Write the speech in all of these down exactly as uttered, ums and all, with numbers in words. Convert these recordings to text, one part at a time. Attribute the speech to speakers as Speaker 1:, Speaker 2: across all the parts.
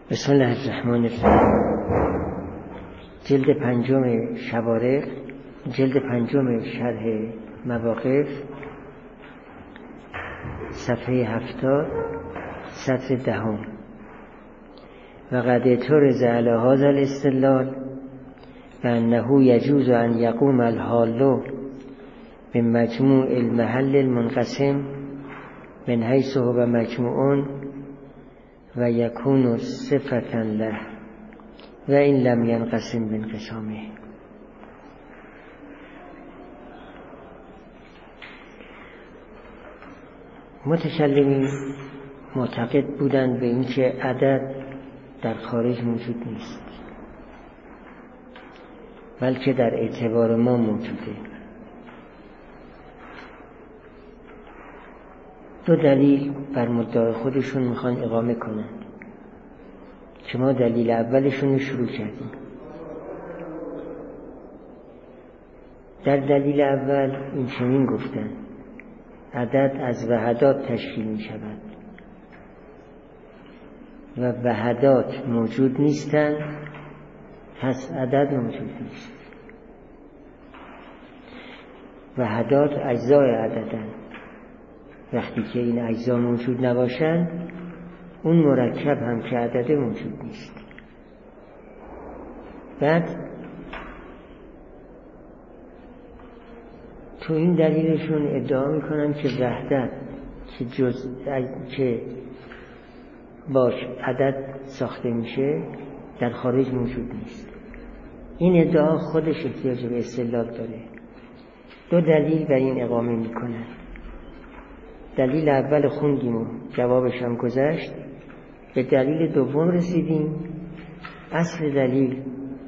Speaker 1: بسم الله الرحمن الرحیم. جلد پنجم شوارق، جلد پنجم شرح مواقف، صفحه هفتاد، سطر دهم. و قد اعترض علی هذا الاستدلال بأنه يجوز أن يقوم الحال بمجموع المحل المنقسم من حيث هو مجموع و یکون صفتا له و این لم ینقسم بانقسامه. متکلمین معتقد بودند به اینکه عدد در خارج موجود نیست، بلکه در اعتبار ما موجوده. دو دلیل بر مدعای خودشون میخوان اقامه کنند که ما دلیل اولشون رو شروع کردیم. در دلیل اول این چنین گفتن: عدد از وحدات تشکیل می شود و وحدات موجود نیستند، پس عدد موجود نیست. وحدات اجزای عددند. وقتی که این اجزا موجود نباشند، اون مرکب هم که عدده موجود نیست. بعد تو این دلیلشون ادعا میکنن که وحدت که جز که باش عدد ساخته میشه در خارج موجود نیست. این ادعا خودش احتیاج به استدلال داره. دو دلیل بر این اقامه میکنن. دلیل اول خوندیم و جوابش هم گذشت. به دلیل دوم رسیدیم. اصل دلیل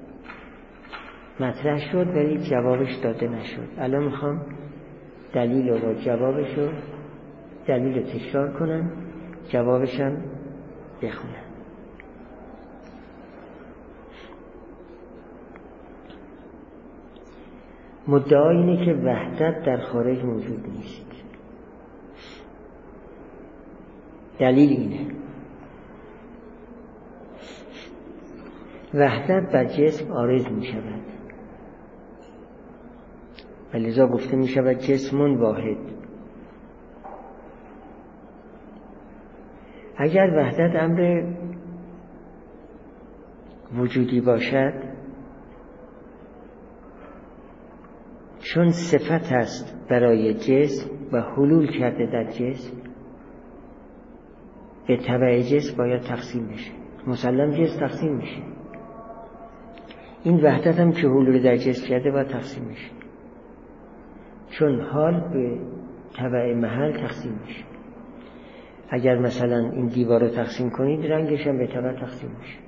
Speaker 1: مطرح شد ولی جوابش داده نشد. الان میخوام دلیل و جوابش رو دلیل رو تکرار کنم، جوابش هم بخونم. مدعا اینه که وحدت در خارج موجود نیست. دلیل اینه: وحدت بر جسم عارض می شود و لذا گفته می شود جسم واحد. اگر وحدت امر وجودی باشد، چون صفت است برای جسم و حلول کرده در جسم، به تبع جسم باید تقسیم بشه. مسلم جسم تقسیم میشه. این وحدت هم که حلول در جسم کرده باید تقسیم میشه، چون حال به تبع محل تقسیم میشه. اگر مثلا این دیوار رو تقسیم کنید، رنگش هم به تبع تقسیم میشه.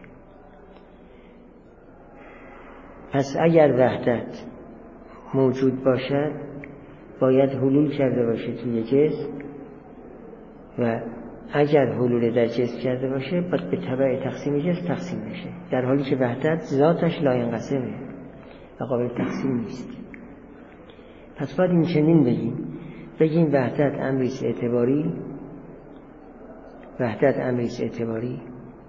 Speaker 1: پس اگر وحدت موجود باشد، باید حلول کرده باشه توی جسم و اگر حلول در جسم کرده باشه باید به تبع تقسیم جسم تقسیم بشه، در حالی که وحدت ذاتش لاینقسمه و قابل تقسیم نیست. پس باید این چنین بگیم بگیم وحدت امریست اعتباری، وحدت امریست اعتباری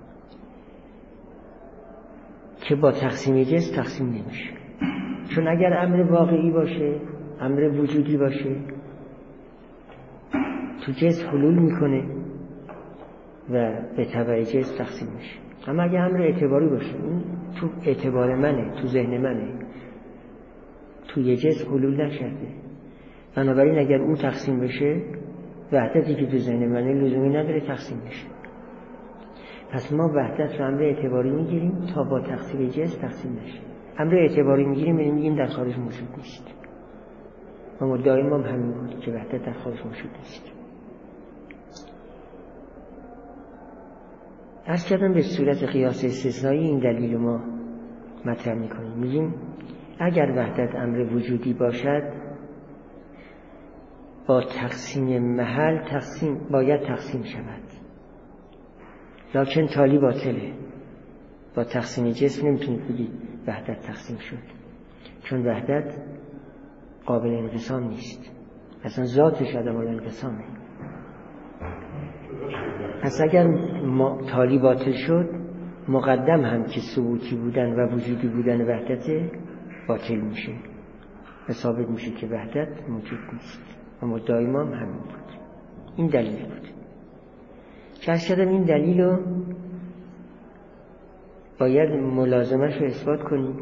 Speaker 1: که با تقسیم جسم تقسیم نمیشه. چون اگر امر واقعی باشه، امر وجودی باشه، تو جسم حلول میکنه و به تبع جسم تقسیم میشه. اما اگه امر اعتباری باشه، این تو اعتبار منه، تو ذهن منه، توی جسم حلول نکرده، بنابراین اگر اون تقسیم بشه، وحدتی که تو ذهن منه لزومی نداره تقسیم بشه. پس ما وحدت رو امر اعتباری میگیریم تا با تقسیم جسم تقسیم نشه. امر اعتباری میگیریم یعنی میگیم در خارج موجود نیست. و مدعای ما همین بود که وحدت در خارج موجود نیست. عرض کردم به صورت قیاس استثنایی این دلیل ما مطرح میکنیم. میگیم اگر وحدت امر وجودی باشد، با تقسیم محل تقسیم باید تقسیم شود، لکن تالی باطله. با تقسیم جسم نمیتونید بگید وحدت تقسیم شد، چون وحدت قابل انقسام نیست، اصلا ذاتش عدم الانقسامه. پس اگر تالی باطل شد، مقدم هم که ثبوتی بودن و وجودی بودن وحدت باطل میشه و ثابت میشه که وحدت موجود نیست. اما دائما هم همین بود. این دلیل بود که از شدم این دلیل رو باید ملازمش رو اثبات کنیم،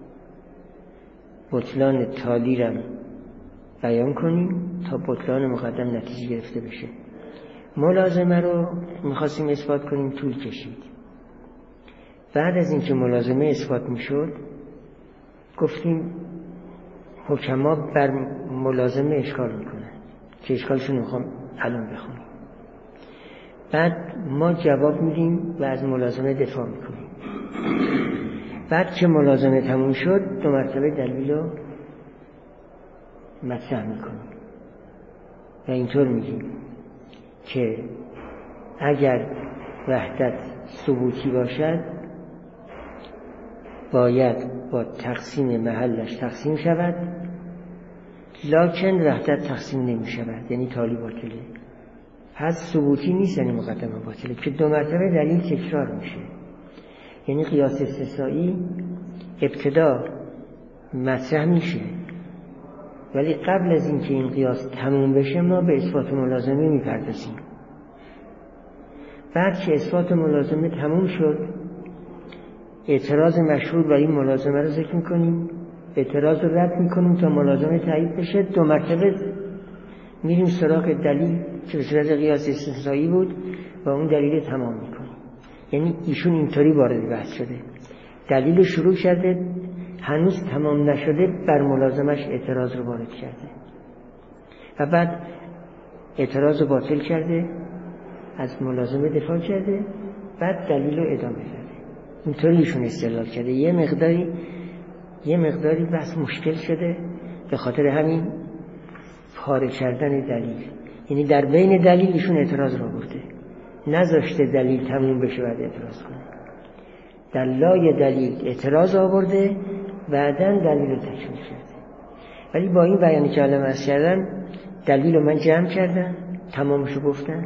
Speaker 1: بطلان تالی رو بیان کنیم تا بطلان مقدم نتیجه گرفته بشه. ملازمه رو میخواستیم اثبات کنیم، طول کشید. بعد از اینکه ملازمه اثبات میشد گفتیم حکما بر ملازمه اشکال میکنن که اشکالشون میخوام الان بخونیم. بعد ما جواب میدیم و از ملازمه دفاع میکنیم. بعد که ملازمه تموم شد دو مرتبه دلیل رو مطرح میکنیم و اینطور میگیم که اگر وحدت ثبوتی باشد باید با تقسیم محلش تقسیم شود، لکن وحدت تقسیم نمی شود، یعنی تالی باطله. پس ثبوتی نیست یعنی مقدمه باطله که دو مرتبه دلیل تکرار میشه. یعنی قیاس استثنایی ابتدا مطرح میشه ولی قبل از اینکه این قیاس تموم بشه ما به اثبات ملازمه میپردازیم. بعد که اثبات ملازمه تموم شد اعتراض مشهور بر این ملازمه رو ذکر میکنیم، اعتراض رو رد میکنیم تا ملازمه تایید بشه. دو مرتبه میریم سراغ دلیل که به صورت قیاس استثنایی بود و اون دلیل تمام میکنیم. یعنی ایشون اینطوری وارد بحث شده، دلیل شروع کرده، هنوز تمام نشده، بر ملازمش اعتراض رو وارد کرده و بعد اعتراض رو باطل کرده، از ملازمه دفاع کرده، بعد دلیل رو ادامه داده. اینطوری ایشون استدلال کرده. یه مقداری یه مقداری بس مشکل شده به خاطر همین پاره کردن دلیل. یعنی در بین دلیل ایشون اعتراض رو برده، نذاشته دلیل تموم بشه بعد اعتراض کنه. در لای دلیل اعتراض آورده، بعداً دلیل رو تکمیل کرده. ولی با این بیانی که الان عرض کردم دلیل رو من جمع کردم، تمامشو گفتم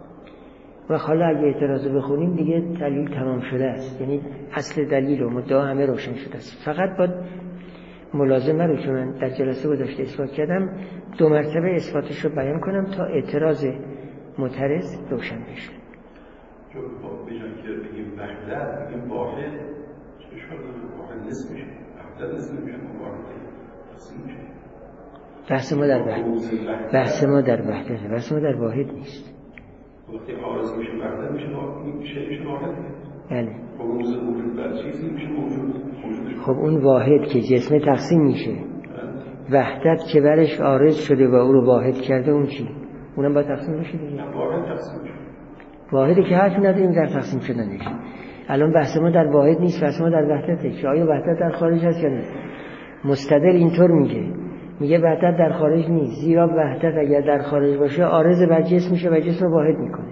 Speaker 1: و حالا اگه اعتراض رو بخونیم دیگه دلیل تمام شده است. یعنی اصل دلیل و مدعا همه روشن شده است. فقط با ملازمه رو که من در جلسه گذشته اثبات کردم دو مرتبه اثباتش رو بیان کنم تا اعتراض معترض روشن بشه.
Speaker 2: چون با بیان که بگیم وحدت بگیم واحد چه شد واحد نصف میشه، وحدت نصف میشه، واحد تقسیم میشه.
Speaker 1: بحث ما در وحدت بحث ما در وحدت بحث ما در واحد نیست.
Speaker 2: وقتی عارض میشه وحدت میشه میشه میشه واحد.
Speaker 1: بله.
Speaker 2: خب اون وجود بر چیزی میشه موجود.
Speaker 1: خب اون واحد که جسم تقسیم میشه، وحدت که برش عارض شده و او رو واحد کرده، اون چی؟ اونم باید تقسیم بشه دیگه.
Speaker 2: واحد تقسیم میشه.
Speaker 1: واحدی که حرفی نداریم در تقسیم شدنش. الان بحث ما در واحد نیست، بحث ما در وحدته که آیا وحدت در خارج هست یا نیست. مستدل اینطور میگه میگه وحدت در خارج نیست، زیرا وحدت اگر در خارج باشه عارض بر جسم میشه و جسم واحد میکنه،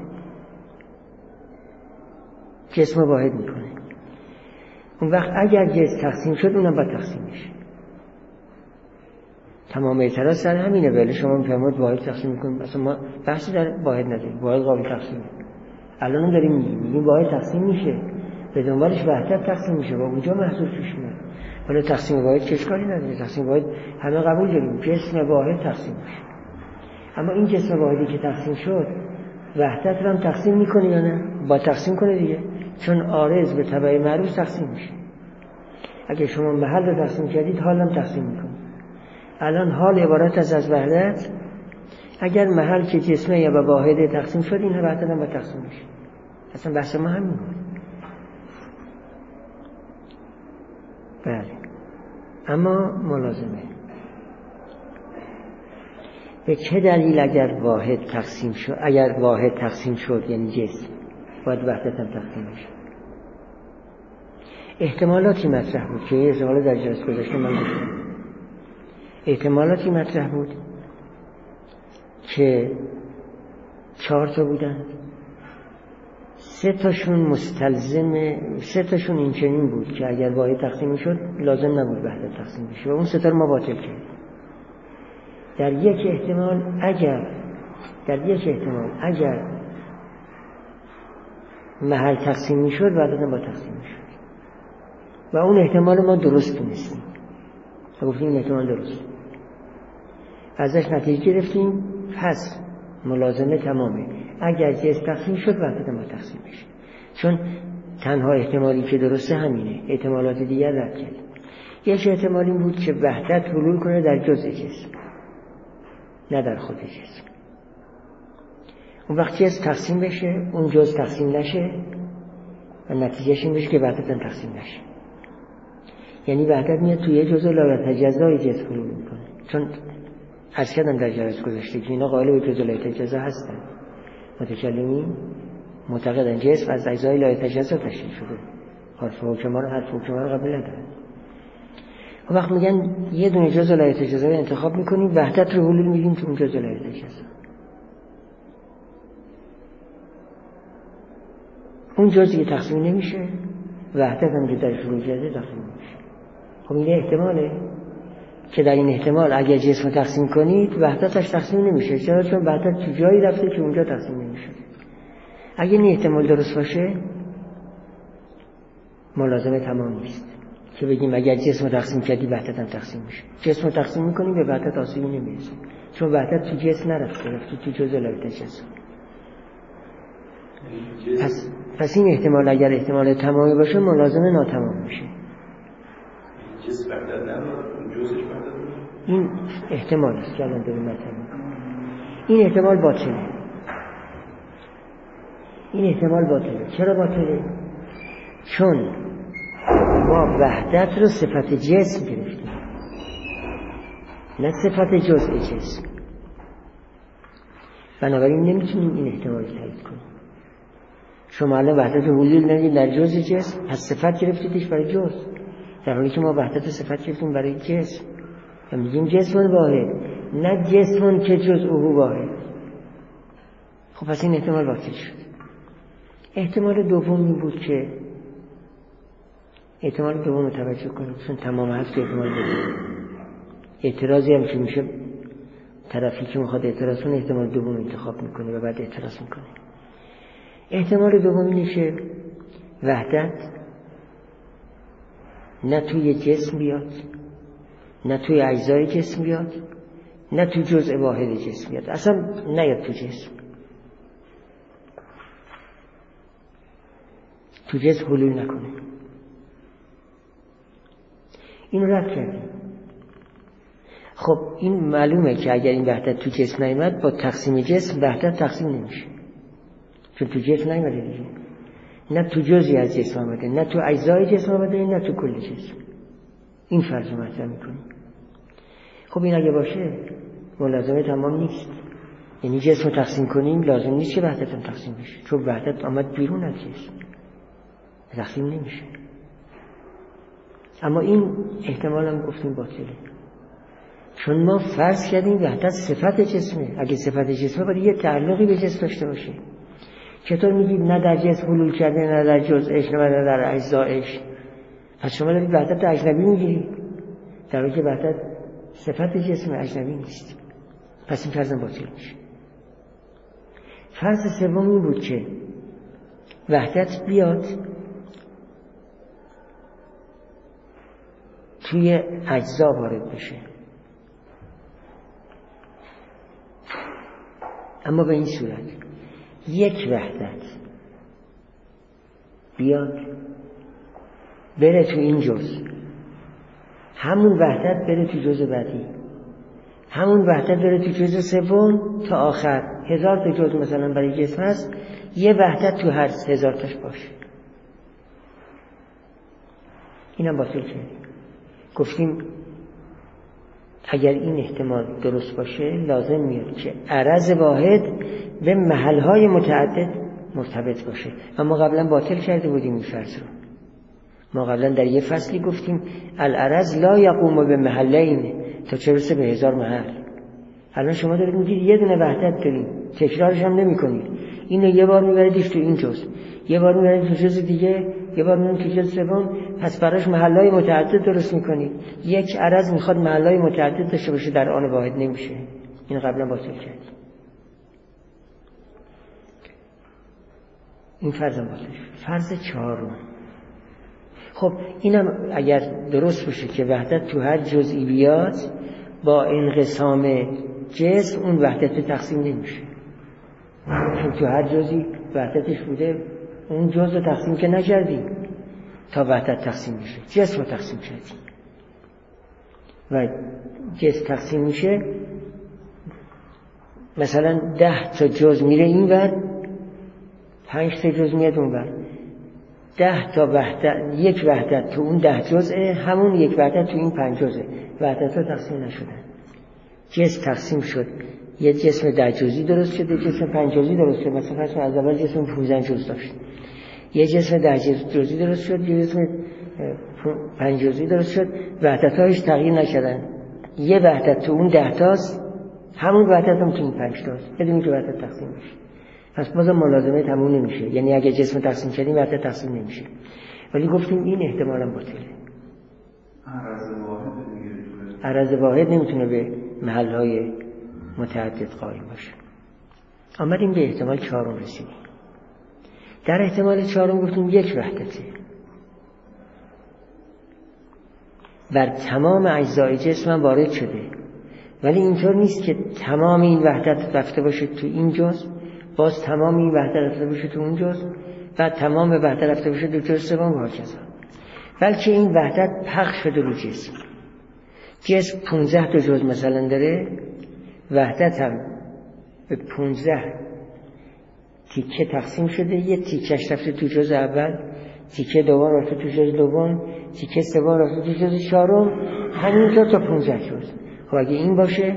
Speaker 1: جسم واحد میکنه. اون وقت اگر جسم تقسیم شد اونم باید تقسیم میشه. تمام اعتراض سر همینه. ولی شما میفرمایید واحد تقسیم میکنیم، اصلا ما بحثی در واحد نداریم، واحد قابل تقسیمه. الان داریم میگیم میگیم واحد تقسیم میشه، به دنبالش وحدت تقسیم میشه و اونجا محذوف پیش میاد. ولی تقسیم واحد که اشکالی نداره، تقسیم واحد همه قبول داریم، جسم واحد تقسیم میشه. اما این جسم واحدی که تقسیم شد وحدت رو هم تقسیم میکنه یا نه؟ با تقسیم کنه دیگه، چون عارض به تبع معروض تقسیم میشه. اگه شما محل رو تقسیم کردید حال هم تقسیم میکنید. الان حال عبارت از از وحدت، اگر محل که جسمه یا به واحده تقسیم شد این وحدت هم با تقسیم میشه. اصلا بحث ما همین بود. بله. اما ملازمه به چه دلیل اگر واحد تقسیم شد اگر واحد تقسیم شد یعنی جسم باید وحدت هم تقسیم میشه؟ احتمالاتی مطرح بود که یه سوال در جلسه گذشته من گفتم. احتمالاتی مطرح بود که چهار تا بودن، سه تاشون مستلزم سه تاشون این چنین بود که اگر واحد تقسیم میشد لازم نبود وحدت تقسیم بشه و اون سه تا رو ما باطل کردیم. در یک احتمال اگر در یک احتمال اگر محل تقسیم میشد وحدت هم با تقسیم میشد و اون احتمال ما درست دونستیم و گفتیم این احتمال درست، ازش نتیجه گرفتیم پس ملازمه تمامه. اگر جنس تقسیم شد وحدت هم با تقسیم میشه، چون تنها احتمالی که درسته همینه، احتمالات دیگر رد کردیم. یک احتمال این بود که وحدت حلول کنه در جزء جسم نه در خود جسم. اون وقت جسم تقسیم بشه اون جزء تقسیم نشه و نتیجهش این بشه که وحدت هم تقسیم نشه. یعنی وحدت میاد توی یه جزء لایتجزای جسم حلول میکنه، چون عرض کردم در جلسه گذشته که اینا قائل به جزء لایتجزا هستن. متکلمین معتقدن جسم از اجزای لایتجزا تشکیل شده، حرف حکما رو حرف حکما رو قبول ندارن. اون وقت میگن یه دونه جزء لایتجزا رو انتخاب میکنیم، وحدت رو حلول میدیم تو اون جزء لایتجزا. اون جزئی تقسیم نمیشه، وحدت هم که در شروع کرده تقسیم نمیشه. خب این احتماله که در این احتمال اگر جسم رو تقسیم کنید وحدتش تقسیم نمیشه. چرا؟ چون وحدت تو جایی رفته که اونجا تقسیم نمیشه. اگر این احتمال درست باشه ملازمه تمام نیست که بگیم اگر جسم رو تقسیم کردی وحدت هم تقسیم میشه. جسم رو تقسیم میکنیم به وحدت آسیبی نمیرسه، چون وحدت تو جسم نرفته، رفته تو جزء لایتجزا. پس پس این احتمال اگر احتمال تمامی باشه ملازمه ناتمام میشه.
Speaker 2: جسم وحدت نداره، جزءش وحدت.
Speaker 1: این احتمال است که الان داریم مطرح میکنیم. این احتمال باطله. این احتمال باطله. چرا باطله؟ چون ما وحدت رو صفت جسم گرفتیم نه صفت جزء جسم، بنابراین نمیتونیم این احتمال رو تایید کنیم. شما الان وحدت رو حلول ندید در جزء جسم، پس صفت گرفتیدش برای جزء، در حالی که ما وحدت رو صفت گرفتیم برای جسم و میگیم جسم واحد نه جسم که جزء او واحد. خب پس این احتمال باطل شد. احتمال دوم این بود که احتمال دوم رو توجه کنید، چون تمام هست احتمال دوم. اعتراضی هم که میشه طرفی که میخواد اعتراض کنه احتمال دوم انتخاب میکنه و بعد اعتراض میکنه. احتمال دوم اینه که وحدت نه توی جسم بیاد نه توی اجزای جسم بیاد نه توی جزء واحد جسم بیاد، اصلا نیاد تو جسم. تو جسم حلول نکنه. این رو رد کردیم. خب این معلومه که اگر این وحدت تو جسم نیامد با تقسیم جسم وحدت تقسیم نمیشه، چون تو جسم نیامده دیگه. نه تو جزئی از جسم آمده نه تو اجزای جسم آمده نه تو کل جسم. این فرض رو مطرح میکنیم. خب این اگه باشه ملازمه تمام نیست. یعنی جسم رو تقسیم کنیم لازم نیست که وحدت هم تقسیم بشه، چون وحدت آمد بیرون از جسم تقسیم نمیشه. اما این احتمال هم گفتیم باطله، چون ما فرض کردیم وحدت صفت جسمه. اگه صفت جسمه باید یه تعلقی به جسم داشته باشه. چطور میگید نه در جسم حلول کرده نه در جزءش نه در اجزایش؟ پس شما دارید وحدت اجنبی میگیرید در حالی که وحدت صفت جسم اجنبی نیست. پس این فرض باطل میشه. فرض سوم این بود که وحدت بیاد توی اجزا وارد بشه، اما به این صورت یک وحدت بیاد بره تو این جزء، همون وحدت بره تو جزء بعدی، همون وحدت بره تو جزء سوم تا آخر. هزار تا جزء مثلا برای جسم هست، یه وحدت تو هر هزار تاش باشه. اینم باطل کردیم. گفتیم اگر این احتمال درست باشه لازم میاد که عرض واحد به محلهای متعدد مرتبط باشه. اما قبلا باطل کرده بودیم این فرض رو. ما قبلا در یه فصلی گفتیم العرض لا یقوم به محلین تا چه برسه به هزار محل. الان شما دارید میگید یه دونه وحدت داریم، تکرارش هم نمی کنید. اینو یه بار میبریدیش تو این جزء، یه بار میبرید تو جزء دیگه، یه بار میبرید تو جزء سوم، پس براش محلهای متعدد درست میکنید. یک عرض میخواد محلهای متعدد داشته باشه، در آن واحد نمیشه. این قبلا باطل کردیم. این فرضم باطل شد. فرض چهارم، خب اینم اگر درست باشه که وحدت تو هر جزئی بیاد با انقسام جسم اون وحدت تقسیم نمیشه، چون تو هر جزئی وحدتش بوده، اون جزء رو تقسیم که نکردی تا وحدت تقسیم میشه، جسم رو تقسیم کردی و جسم تقسیم میشه. مثلا ده تا جزء میره این ور، پنج تا جزء میاد اون ور، ده تا وحدت، یک وحدت تو اون ده جزءه، همون یک وحدت تو این پنج جزءه، وحدت ها تقسیم نشدن، جسم تقسیم شد، یه جسم ده جزئی درست شد، یه جسم پنج جزئی درست شد. مثلا فرض کن از اول جسم پانزده جزء داشت، یه جسم ده جزئی درست شد، یه جسم پنج جزئی درست شد، وحدت‌هاش تغییر نکردن، یه وحدت تو اون ده تاست، همون وحدت هم تو این پنج تاست، بدون که وحدت تقسیم میشه. پس بازم ملازمه تموم نمیشه، یعنی اگه جسم تقسیم کردیم وحدت تقسیم نمیشه. ولی گفتیم این احتمالاً باطله.
Speaker 2: عرض واحد دیگه،
Speaker 1: عرض واحد نمیتونه به محل‌های متعدد قائم باشه. آمدیم به احتمال چهارم رسیدیم. در احتمال چهارم گفتیم یک وحدته بر تمام اجزای جسم هم وارد شده، ولی اینطور نیست که تمام این وحدت رفته باشه تو این جزء، باز تمام این وحدت رفته باشه تو اون جزء، بعد تمام وحدت رفته باشه تو جزء سوم و هکذا، بلکه این وحدت پخش شده رو جسم. جسم پانزده تا جزء مثلا داره، وحدت هم به پانزده تیکه تقسیم شده، یه تیکش رفته تو جزء اول، تیکه دوم رفته تو جزء دوم، تیکه سوم رفته تو جزء چهارم، همینطور تا پانزده جزء. خب اگه این باشه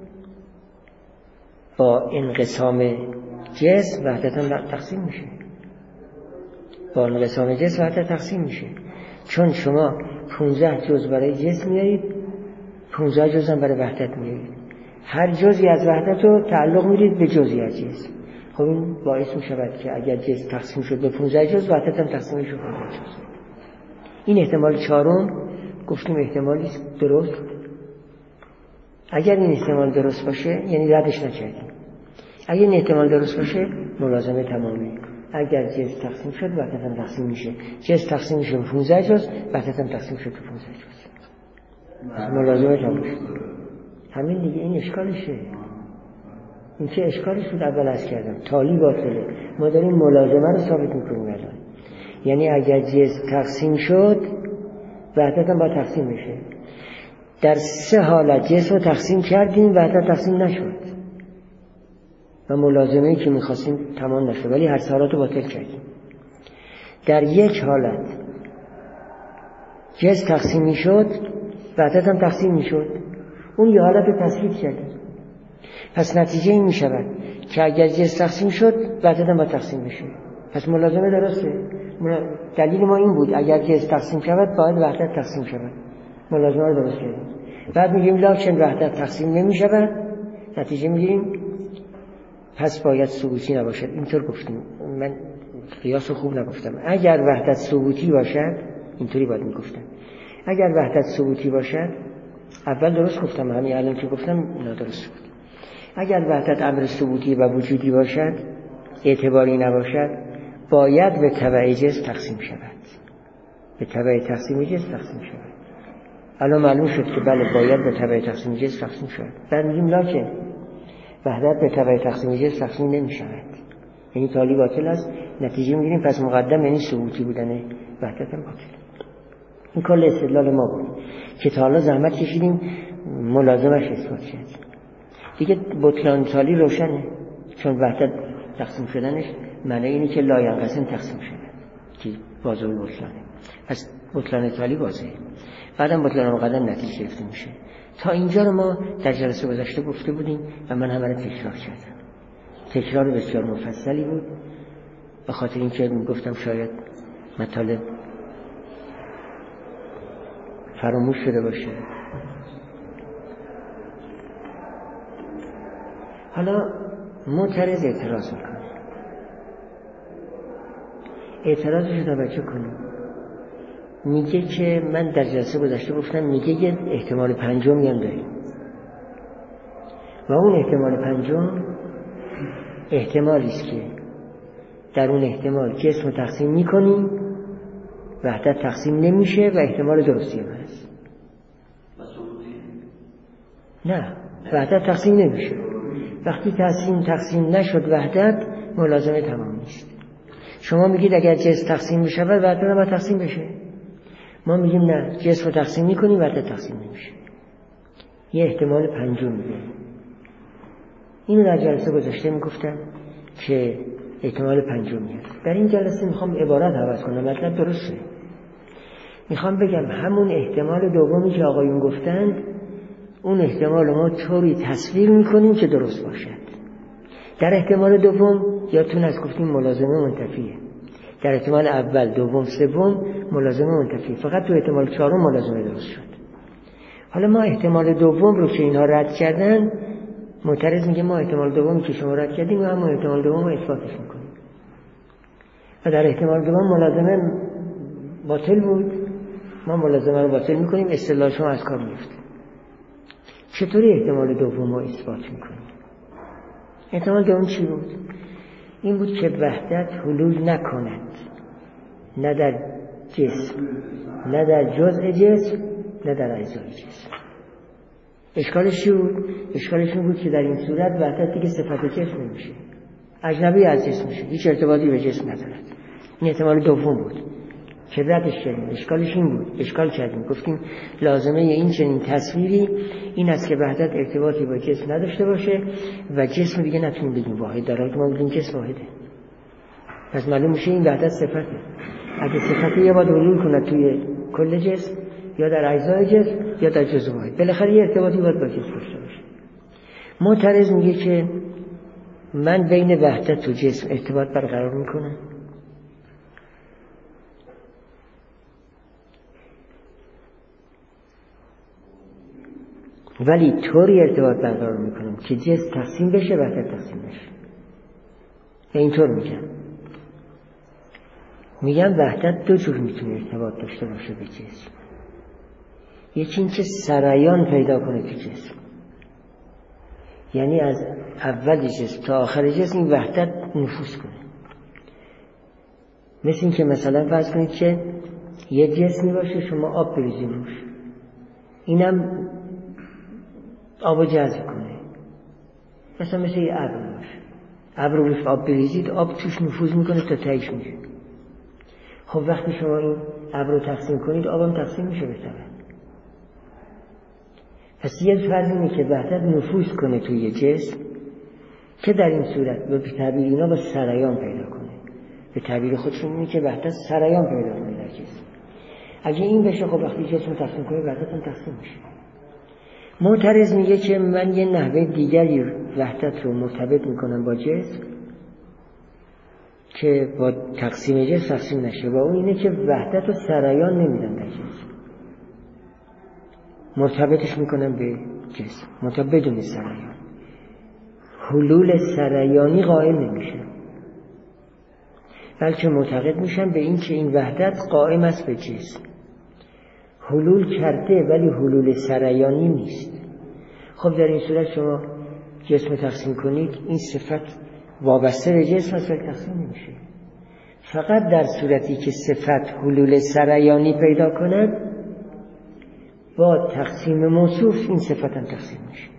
Speaker 1: با انقسام جسم وحدت هم تقسیم میشه، با انقسام جسم وحدت تقسیم میشه، چون شما پانزده جزء برای جسم میارید، پانزده جزء هم برای وحدت میارید، هر جزئی از وحدت رو تعلق میدید به جزئی از جسم. خب این باعث میشود که اگر جسم تقسیم شد به پانزده جزء، وحدت هم تقسیم شد به پانزده جزء. این احتمال چهارم گفتیم احتمالی درست. اگر این احتمال درست باشه یعنی ردش نکردیم، اگر این احتمال درست باشه ملازمه تمامه. اگر جسم تقسیم شد وحدت هم تقسیم میشه، جسم تقسیم میشه به پانزده جزء، وحدت هم تقسیم شد به پانزده جزء، ملازمه تمام شد. همین دیگه، این اشکالشه. این چه اشکالش بود اول عرض کردم، تالی باطله. ما داریم ملازمه رو ثابت میکنیم الان. یعنی اگر جسم تقسیم شد وحدت هم باید تقسیم بشه. در سه حالت جسم رو تقسیم کردیم، وحدت تقسیم نشد و ملازمه‌ای که می‌خواستیم تمام نشد، ولی هر سه حالت رو باطل کردیم. در یک حالت جسم تقسیم میشد، وحدت هم تقسیم میشد، اون یه حالت رو تصحیح کردیم. پس نتیجه این میشود که اگر جسم تقسیم شد وحدت هم باید تقسیم بشه. پس ملازمه درسته. دلیل ما این بود اگر جسم تقسیم شود باید وحدت تقسیم شود. ملازمه رو درست کردیم. بعد میگیم لاکن وحدت تقسیم نمیشود، نتیجه میگیریم پس باید ثبوتی نباشد. اینطور گفتیم، من قیاس خوب نگفتم. اگر وحدت ثبوتی باشد، اینطوری باید میگفتم، اگر وحدت ثبوتی باشد، اول درست گفتم، همین الان که گفتم نادرست بود. اگر وحدت امر ثبوتی و وجودی باشد، اعتباری نباشد، باید به تبع جسم تقسیم شود، به تبع تقسیم جسم تقسیم شود. الان معلوم شد که بله باید به تبع تقسیم جسم تقسیم شود. بعد میگیم لکن وحدت به تبع تقسیم جسم تقسیم نمی شود، یعنی تالی باطل است. نتیجه میگیریم پس مقدم یعنی ثبوتی بودن وحدت هم باطل. این کل استدلال ما بود که تا حالا زحمت کشیدیم ملازمش اثبات کردیم. دیگه بطلان تالی روشنه، چون وحدت تقسیم شدنش معنی اینه که لا ینقسم تقسیم شده که واضح بطلانه. پس بطلان تالی واضحه. بعدم بطلان مقدم نتیجه گرفته میشه. تا اینجا رو ما در جلسه گذشته گفته بودیم و من همه رو تکرار کردم. تکرار بسیار مفصلی بود، به خاطر اینکه گفتم شاید مطالب فراموش شده باشه. حالا معترض اعتراض میکنه، اعتراضش رو توجه کنیم. میگه که من در جلسه گذشته گفتم، میگه یه احتمال پنجم هم داریم و اون احتمال پنجم احتمالی است که در اون احتمال جسم رو تقسیم میکنیم، وحدت تقسیم نمیشه و احتمال درستی هم هست. نه، وحدت تقسیم نمیشه. وقتی تقسیم تقسیم نشد وحدت، ملازمه تمام نیست. شما میگید اگر جسم تقسیم بشه وحدت هم باید تقسیم بشه. ما میگیم نه، جسم رو تقسیم میکنیم وحدت تقسیم نمیشه. یه احتمال پنجم میگه. اینو در جلسه گذاشته میگفتم که احتمال پنجم میاد. در این جلسه میخوام عبارت عوض کنم، مطلب درسته. میخوام بگم همون احتمال دومی که آقایون گفتند، اون احتمال ما طوری تصویر میکنیم که درست باشد. در احتمال دوم یادتون از گفتیم ملازمه منتفیه. در احتمال اول، دوم، سوم ملازمه منتفیه. فقط تو احتمال چهارم ملازمه درست شد. حالا ما احتمال دوم رو که اینها رد کردن، معترض میگه ما احتمال دومی که شما رد کردیم و اما احتمال دوم رو اثباتش میکنیم. و در احتمال دوم ملازمه باطل بود، ما ملازمه رو باطل میکنیم، اصطلاح شما از کار میفته. چطوری احتمال دوم رو اثبات میکنیم؟ احتمال دوم چی بود؟ این بود که وحدت حلول نکند، نه در جسم، نه در جزء جسم، نه در اجزای جسم. اشکالش چی بود؟ اشکالش این بود که در این صورت وحدت دیگه صفت جسم نمیشه، اجنبی از جسم میشه، هیچ ارتباطی به جسم ندارد. این احتمال دوم بود که ردش کردیم. اشکالش این بود، اشکال کردیم، گفتیم لازمه این چنین تصویری این است که وحدت ارتباطی با جسم نداشته باشه و جسم دیگه نتونیم بگیم واحد، در حالی که ما بگیم جسم واحده. پس معلوم میشه این وحدت صفته. اگه صفت یه باید حلول کنه توی کل جسم یا در اجزای جسم یا در جزء واحد، بالاخره یه ارتباطی باید با جسم داشته باشه. معترض میگه که من بین وحدت و جسم ارتباط برقرار میکنم، ولی طوری ارتباط برقرار میکنم که جسم تقسیم بشه وحدت تقسیم بشه. اینطور میگم میگم وحدت دو جور میتونه ارتباط داشته باشه به جسم. یکی این که سرایان پیدا کنه تو جسم، یعنی از اول جسم تا آخر جسم این وحدت نفوذ کنه. مثل این که مثلا فرض کنید که یه جسمی باشه شما آب بریزید روش، اینم آب جذب کنه. مثلا مثل یه ابر باشه، ابر روش آب بریزید آب توش نفوذ میکنه تا تهش میشه. خب وقتی شما این ابر رو تقسیم کنید آبم تقسیم میشه به طبع. پس یه فرض اینه که وحدت نفوذ کنه توی جسم که در این صورت به تعبیر اینا با سرایان پیدا کنه. به تعبیر خودشون اینه که وحدت سرایان پیدا کنه در جسم. اگه این بشه خب وقتی جسم تقسیم کنه وحدت هم تقسیم میشه. معترض میگه که من یه نحوه دیگری وحدت رو مرتبط میکنم با جسم که با تقسیم جسم تقسیم نشه، با اون اینه که وحدت رو سرایان نمیدم در جسم، مرتبطش میکنم به جسم، مرتبط بدون سرایان. حلول سرایانی قائل نمیشم، بلکه معتقد میشم به این که این وحدت قائم است به جسم، حلول کرده ولی حلول سرایانی نیست. خب در این صورت شما جسم تقسیم کنید این صفت وابسته به جسم است ولی تقسیم نمیشه. فقط در صورتی که صفت حلول سرایانی پیدا کند با تقسیم موصوف این صفت هم تقسیم میشه.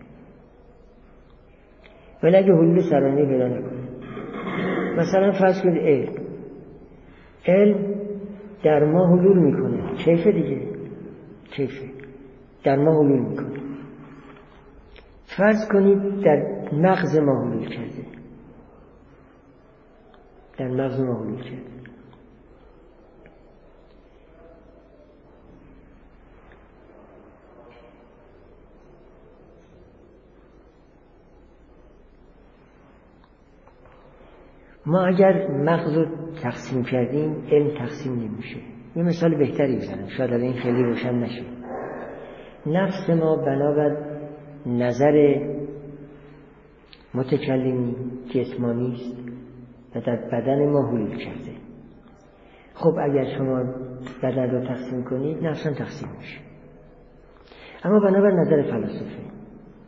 Speaker 1: ولی اگه حلول سرایانی پیدا نکنه، مثلا فرض کنید علم علم در ما حلول میکنه، کیفه دیگه، کیفه در ما حلول میکنه. فرض کنید در مغز ما حلول کرده، در مغز ما حلول کرده. ما اگر مغز رو تقسیم کردیم علم تقسیم نمیشه. یه مثال بهتری بزنم شاید این خیلی روشن نشه. نفس ما بنابر نظر متکلمی جسمانی است و در بدن ما حلول کرده. خب اگر شما بدن رو تقسیم کنید نفس هم تقسیم میشه. اما بنابر نظر فلاسفه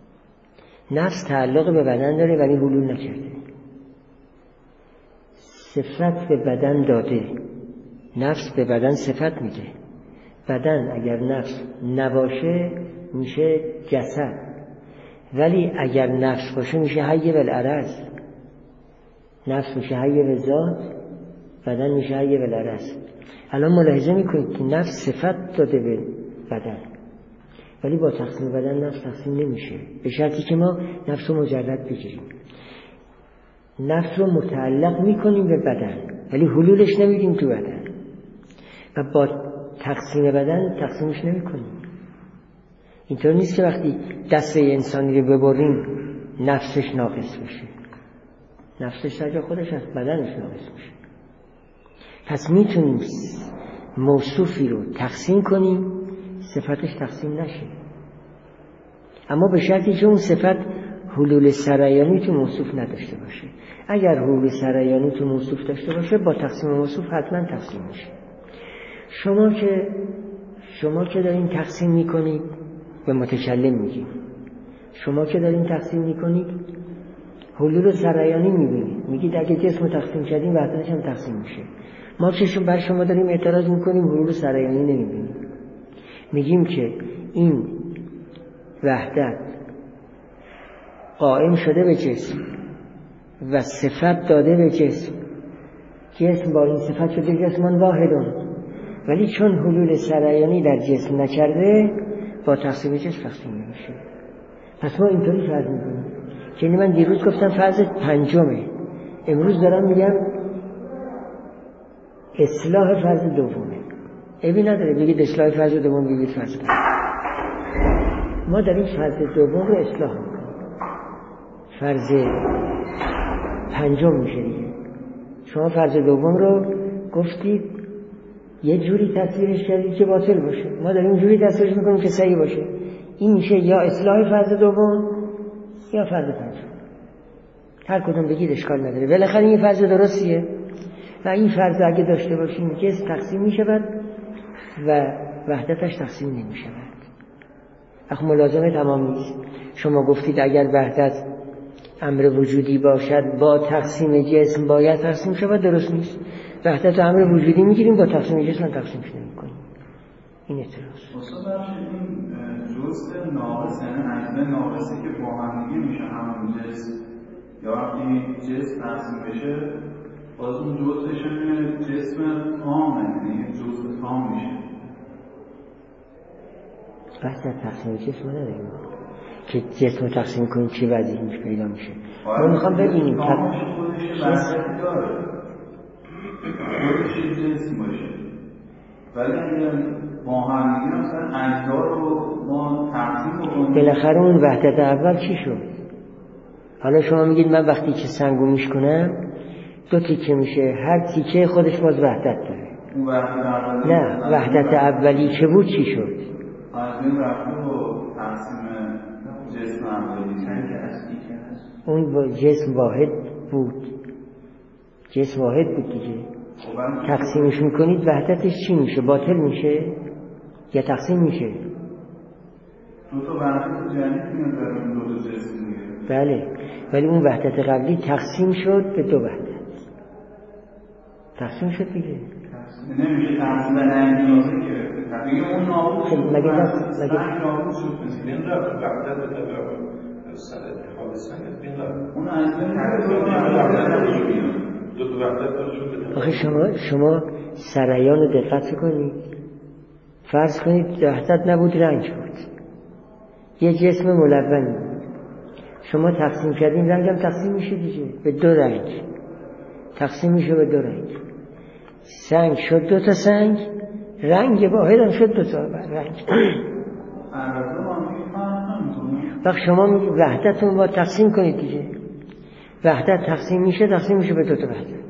Speaker 1: نفس تعلق به بدن داره ولی حلول نکرده. صفت به بدن داده، نفس به بدن صفت میده. بدن اگر نفس نباشه میشه جسد، ولی اگر نفس باشه میشه حی بالعرض. نفس میشه حی بالذات، بدن میشه حی بالعرض. الان ملاحظه میکنید که نفس صفت داده به بدن، ولی با تقسیم بدن نفس تقسیم نمیشه، به شرطی که ما نفس رو مجرد بگیریم. نفس رو متعلق میکنیم به بدن ولی حلولش نمیدیم تو بدن، و با تقسیم بدن تقسیمش نمیکنیم. اینطور نیست که وقتی دست انسانی رو ببریم نفسش ناقص بشه. نفسش در جا خودش هست، بدنش ناقص بشه. پس میتونیم موصوفی رو تقسیم کنیم صفتش تقسیم نشه، اما به شرطی که اون صفت حلول سرایانی تو موصوف نداشته باشه. اگر حلول سرایانی تو موصوف داشته باشه با تقسیم موصوف حتما تقسیم میشه. شما که شما که دارین تقسیم میکنید به متکلم میگیم، شما که دارین تقسیم میکنید حلول سرایانی میبینید، میگید اگه جسم تقسیم کردیم وحدتش هم تقسیم میشه. ما که بر شما داریم اعتراض میکنیم حلول سرایانی نمیبینیم، میگیم که این وحدت قائم شده به جسم و صفت داده به جسم، جسم با این صفت شده جسمان واحدون، ولی چون حلول سرایانی در جسم نکرده با تقسیم جسم تقسیم نمیشه. پس ما اینطوری فرض میکنیم که من دیروز گفتم فرض پنجمه، امروز دارم میگم اصلاح فرض دومه. عیبی نداره بگید اصلاح فرض دوم، بگید فرض پنجم. ما داریم فرض دوم رو اصلاح میکنیم، فرض پنجم میشه دیگه. شما فرض دوم رو گفتید یه جوری تصویرش کردید که باطل باشه، ما داریم جوری تصویرش میکنیم که صحیح باشه. این میشه یا اصلاح فرض دوم یا فرض پنجم، هر کدوم بگید اشکال نداره. بالاخره این فرض درستیه و این فرض اگه داشته باشیم جسم تقسیم میشود و وحدتش تقسیم نمیشود. اخ ملازمه تمام نیست. شما گفتید اگر وحدت امر وجودی باشد با تقسیم جسم باید تقسیم شود، درست نیست. وحدت امر وجودی میگیریم با تقسیم جسم تقسیم شده میکنیم. این اعتراض.
Speaker 3: اصلا بخش این جزء ناقص، یعنی اجزای ناقصی که با هم دیگه میشن همون جسم، یا وقتی جسم تقسیم بشه باز اون جزءش میاد جسم تام، یعنی جزء تام میشه.
Speaker 1: بحث در تقسیم جسم نداریم که جسم رو تقسیم کنیم چی وضعی میشه پیدا میشه. ما میخوام ببینیم
Speaker 3: تامش خودش وضعیتی داره، خودش جسم باشه، ولی اگر با هم دیگه مثلا اجزا رو ما تقسیم بکنیم
Speaker 1: بالاخره اون وحدت اول چی شد؟ حالا شما میگید من وقتی که سنگو میشکنم دو تیکه میشه، هر تیکه خودش باز وحدت داره.
Speaker 3: اون وحدت اولی
Speaker 1: نه، وحدت اولی که بود چی شد؟
Speaker 3: از این رفته و تقسیم جسم اولی چند که اصلی که هست
Speaker 1: اون با جسم واحد بود، جسم واحد بود دیگه. تقسیمش میکنید وحدتش چی میشه؟ باطل میشه یا تقسیم میشه؟
Speaker 3: دو تا وحدت جدید میاد در اون دو تا جسم دیگه.
Speaker 1: بله، ولی اون وحدت قبلی تقسیم شد به دو وحدت. تقسیم شد دیگه.
Speaker 3: نمیشه تقسیم به نیازه که دیگه اون نابود شد.
Speaker 1: مگه دست مگه
Speaker 3: نابود شد
Speaker 2: بین رفت وحدت به طبع سند حال سند بین رفت
Speaker 3: اون از بین
Speaker 2: دو دو وحدت داره شد.
Speaker 1: آخه شما شما سرایان رو دقت کنید، فرض کنید وحدت نبود رنگ بود، یه جسم ملون بود، شما تقسیم کردین رنگ هم تقسیم میشه دیگه به دو رنگ، تقسیم میشه به دو رنگ. سنگ شد دو تا سنگ، رنگ واحد هم شد دو تا رنگ. وقت شما میگید وحدتون با تقسیم کنید دیگه، وحدت تقسیم میشه تقسیم میشه به دو تا وحدت.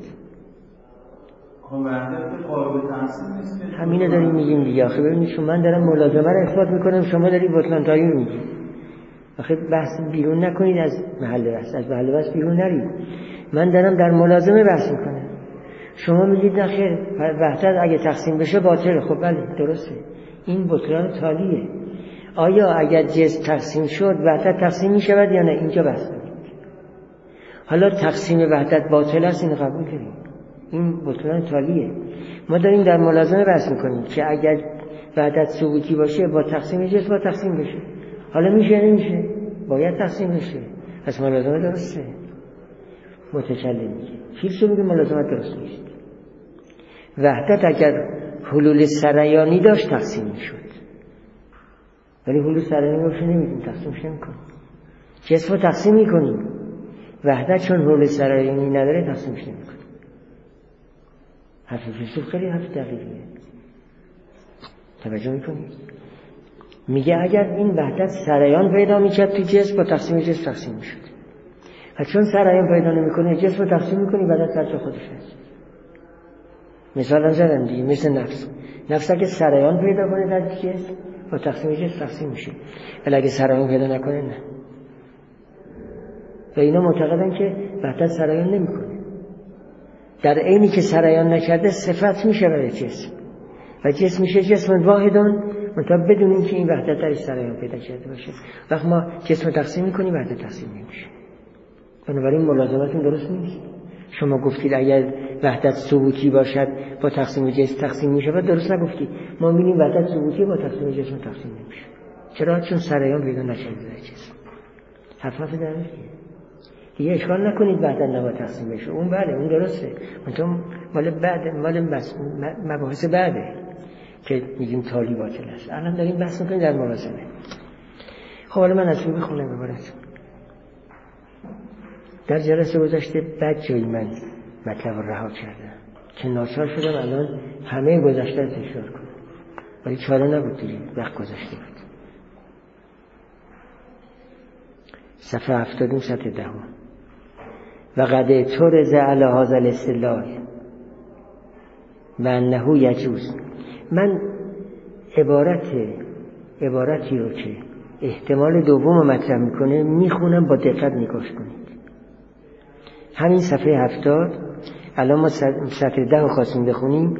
Speaker 3: وحدت قابل تقسیم نیست.
Speaker 1: همینه داریم میگیم دیگه. آخه ببینید شما، من دارم ملازمه رو اثبات میکنم، شما دارید بطلان تایید میگید. آخه بحث بیرون نکنید از محل بحث، از محل بحث بیرون نرید. من دارم در ملازمه بحث میکنم، شما میگید نه خیر وحدت اگه تقسیم بشه باطله. خب بله درسته، این بطلان تالیه. آیا اگر جسم تقسیم شد وحدت تقسیم میشود یا نه؟ اینجا بحث کنید. حالا تقسیم وحدت باطل است، این قبول کنید. این بطلان تالیه. ما داریم در ملازمه بحث میکنیم که اگر وحدت ثبوتی باشه با تقسیم جسم با تقسیم بشه. حالا میشه نمیشه؟ باید تقسیم بشه. پس ملازمه درسته. متکلم میگه فیلسوف میگه ملازمه درست نیست. وحدت اگر حلول سریانی داشت تقسیم میشد، ولی حلول سریانی باشه نمیدیم، تقسیمش نمیکنیم. جسم رو تقسیم میکنیم، وحدت چون حلول سریانی نداره تقسیمش نمیکنیم. حرف فیلسوف خیلی حرف دقیقیه، توجه میکنید؟ میگه اگر این وحدت سریان پیدا میکرد تو جسم با تقسیم جسم تقسیم میشد، و چون سریان پیدا نمیکنه جسم رو تقسیم میکنی وحدت سر جای خودش هست. مثلا زدم دیگه، مثل نفس. نفس اگه سریان پیدا کنه در جسم با تقسیم جسم تقسیم میشه، ولی اگه سریان پیدا نکنه نه. و اینا معتقدن که وحدت سریان نمیکنه، در عینی که سریان نکرده صفت میشه برای جسم و جسم میشه جسم واحدان، منتها بدون اینکه این وحدت درش سریان پیدا کرده باشه. وقت ما جسم تقسیم میکنیم وحدت تقسیم نمیشه. بنابراین ملازمتون درست نیست. شما گفتید اگر وحدت ثبوتی باشد با تقسیم جسم تقسیم میشه، و درست نگفتید. ما میبینیم وحدت ثبوتی با تقسیم جسم تقسیم نمیشه. چرا؟ چون سریان پیدا نکرده در جسم. حرف درسته. دیگه اشکال نکنید وحدت نباید تقسیم بشه. اون بله، اون درسته. منتها مال بعد، مال مباحث بعده که میگیم تالی باطل است. الان داریم بحث میکنیم در ملازمه. خب حالا من از رو بخونم ببارد. در جلسه گذشته بد جایی من مطلب رو رها کردم که ناچار شدم الان همه گذشته رو تکرار کنم، ولی چاره نبود دیگه، وقت گذشته بود. صفحه هفتادیم سطح دهم. و قد ترز علی هذا الاستدلال و انه یجوز. من عبارت عبارتی رو که احتمال دوم مطرح میکنه میخونم، با دقت نگاش کنید. همین صفحه هفتاد، الان ما سطح ده رو خواستیم بخونیم،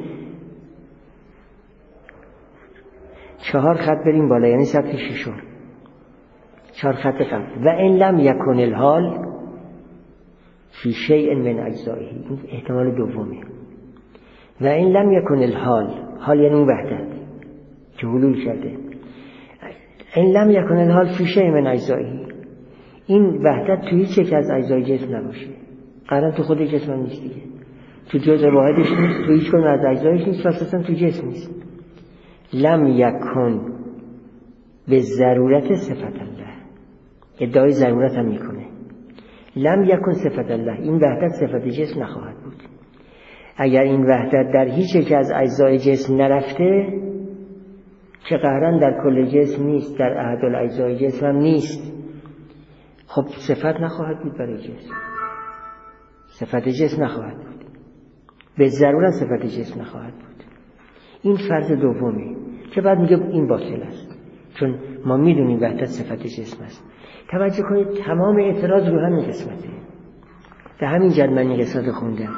Speaker 1: چهار خط بریم بالا، یعنی صفحه ششم، چهار خط قبل. و این لم یکن الحال فی شیء من اجزائه، این احتمال دومه. و این لم یکن الحال، حال یعنی اون وحدت که حلول کرده. این لم یکن الحال فی شیء من اجزائه، این وحدت توی هیچ یک از اجزای جسم نباشه. قرار تو خود جسم نیست دیگه، تو جزء واحدش نیست، تو هیچ کدوم از اجزایش نیست، اساسا تو جسم نیست. لم یکن به ضرورت صفت الله، ادعای ضرورت هم میکنه. لم یکن صفت الله، این وحدت صفت جسم نخواهد بود. اگر این وحدت در هیچ یک از اجزای جسم نرفته، که قهرن در کل جسم نیست، در احد الاجزای جسم هم نیست، خب صفت نخواهد بود برای جسم، صفت جسم نخواهد بود، به ضرورت صفت جسم نخواهد بود. این فرض دومه که بعد میگه این باطل است، چون ما میدونیم وحدت صفت جسم است. توجه کنید تمام اعتراض رو همین قسمته، در همین جد من این قسمت خوندم.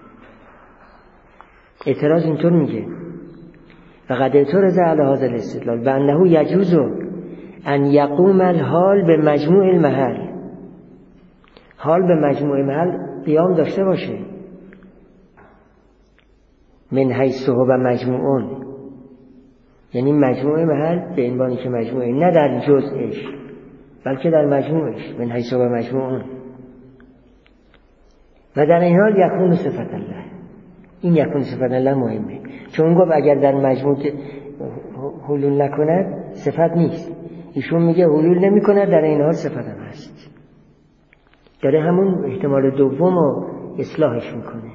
Speaker 1: اعتراض اینطور میگه و قد ترز علی هذا الاستدلال و انه یجوز ان یقوم الحال به مجموع المحل، حال به مجموع محل قیام داشته باشه. من حیث هو مجموعون، یعنی مجموع محل به عنوانی که مجموعه، نه در جزءش بلکه در مجموعش. من حیث هو مجموعون و در این حال یکون صفت الله. این یکون صفت الله مهمه، چون گفت اگر در مجموع حلول نکند صفت نیست. ایشون میگه حلول نمی کند، در این حال صفت هم هست. داره همون احتمال دوم رو اصلاحش میکنه.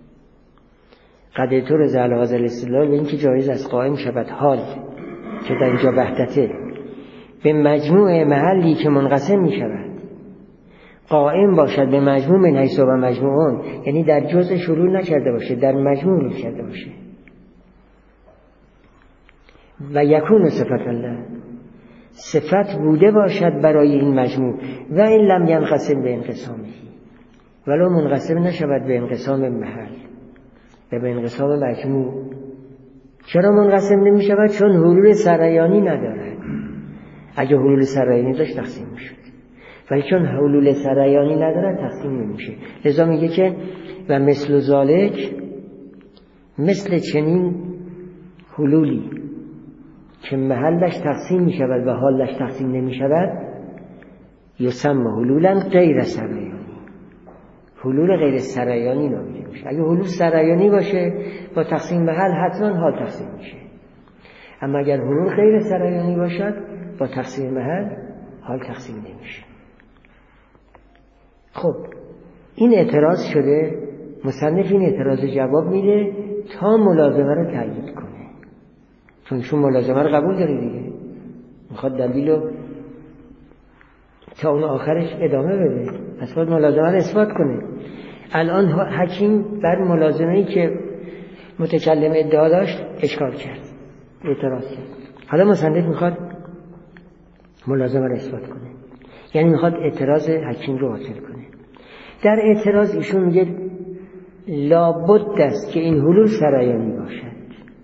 Speaker 1: قد ترز علی هذا الاستدلال، این که جایز است قائم شود حال که در اینجا وحدته به مجموع محلی که منقسم می شود، قائم باشد به مجموع من حیث و مجموعون، یعنی در جزء شلول نکرده باشه، در مجموع شلول کرده باشه. و یکون صفت الله، صفت بوده باشد برای این مجموع. و این لم ینقسم به انقسامه، ولو منقسم نشود به انقسام محل و به انقسام مجموع. چرا منقسم نمی شود؟ چون حلول سریانی ندارد. اگه حلول سریانی داشت تقسیم می شود، ولی چون حلول سریانی ندارد تقسیم نمی شه. لذا میگه که و مثل ذالک مثل چنین حلولی که محلش تقسیم می شود و حالش تقسیم نمی شود یسمى حلولا غیر سرایانی، حلول غیر سرایانی نامیده میشه. اگه حلول سرایانی باشه با تقسیم محل حتما حال تقسیم میشه، اما اگر حلول غیر سرایانی باشد با تقسیم محل حال تقسیم نمیشه. خب این اعتراض شده، مصنف این اعتراض جواب میده تا ملازمه رو تایید کنه، چون چون ملازمه رو قبول داره دیگه، میخواد دلیل رو تا اون آخرش ادامه بده، پس باید ملازمه رو اثبات کنه. الان حکیم بر ملازمه‌ای که متکلم ادعا داشت اشکال کرد، اعتراض کرد. حالا مصنف میخواد ملازمه رو اثبات کنه، یعنی میخواد اعتراض حکیم رو باطل کنه. در اعتراض ایشون میگه لابد است که این حلول سرایانی باشد،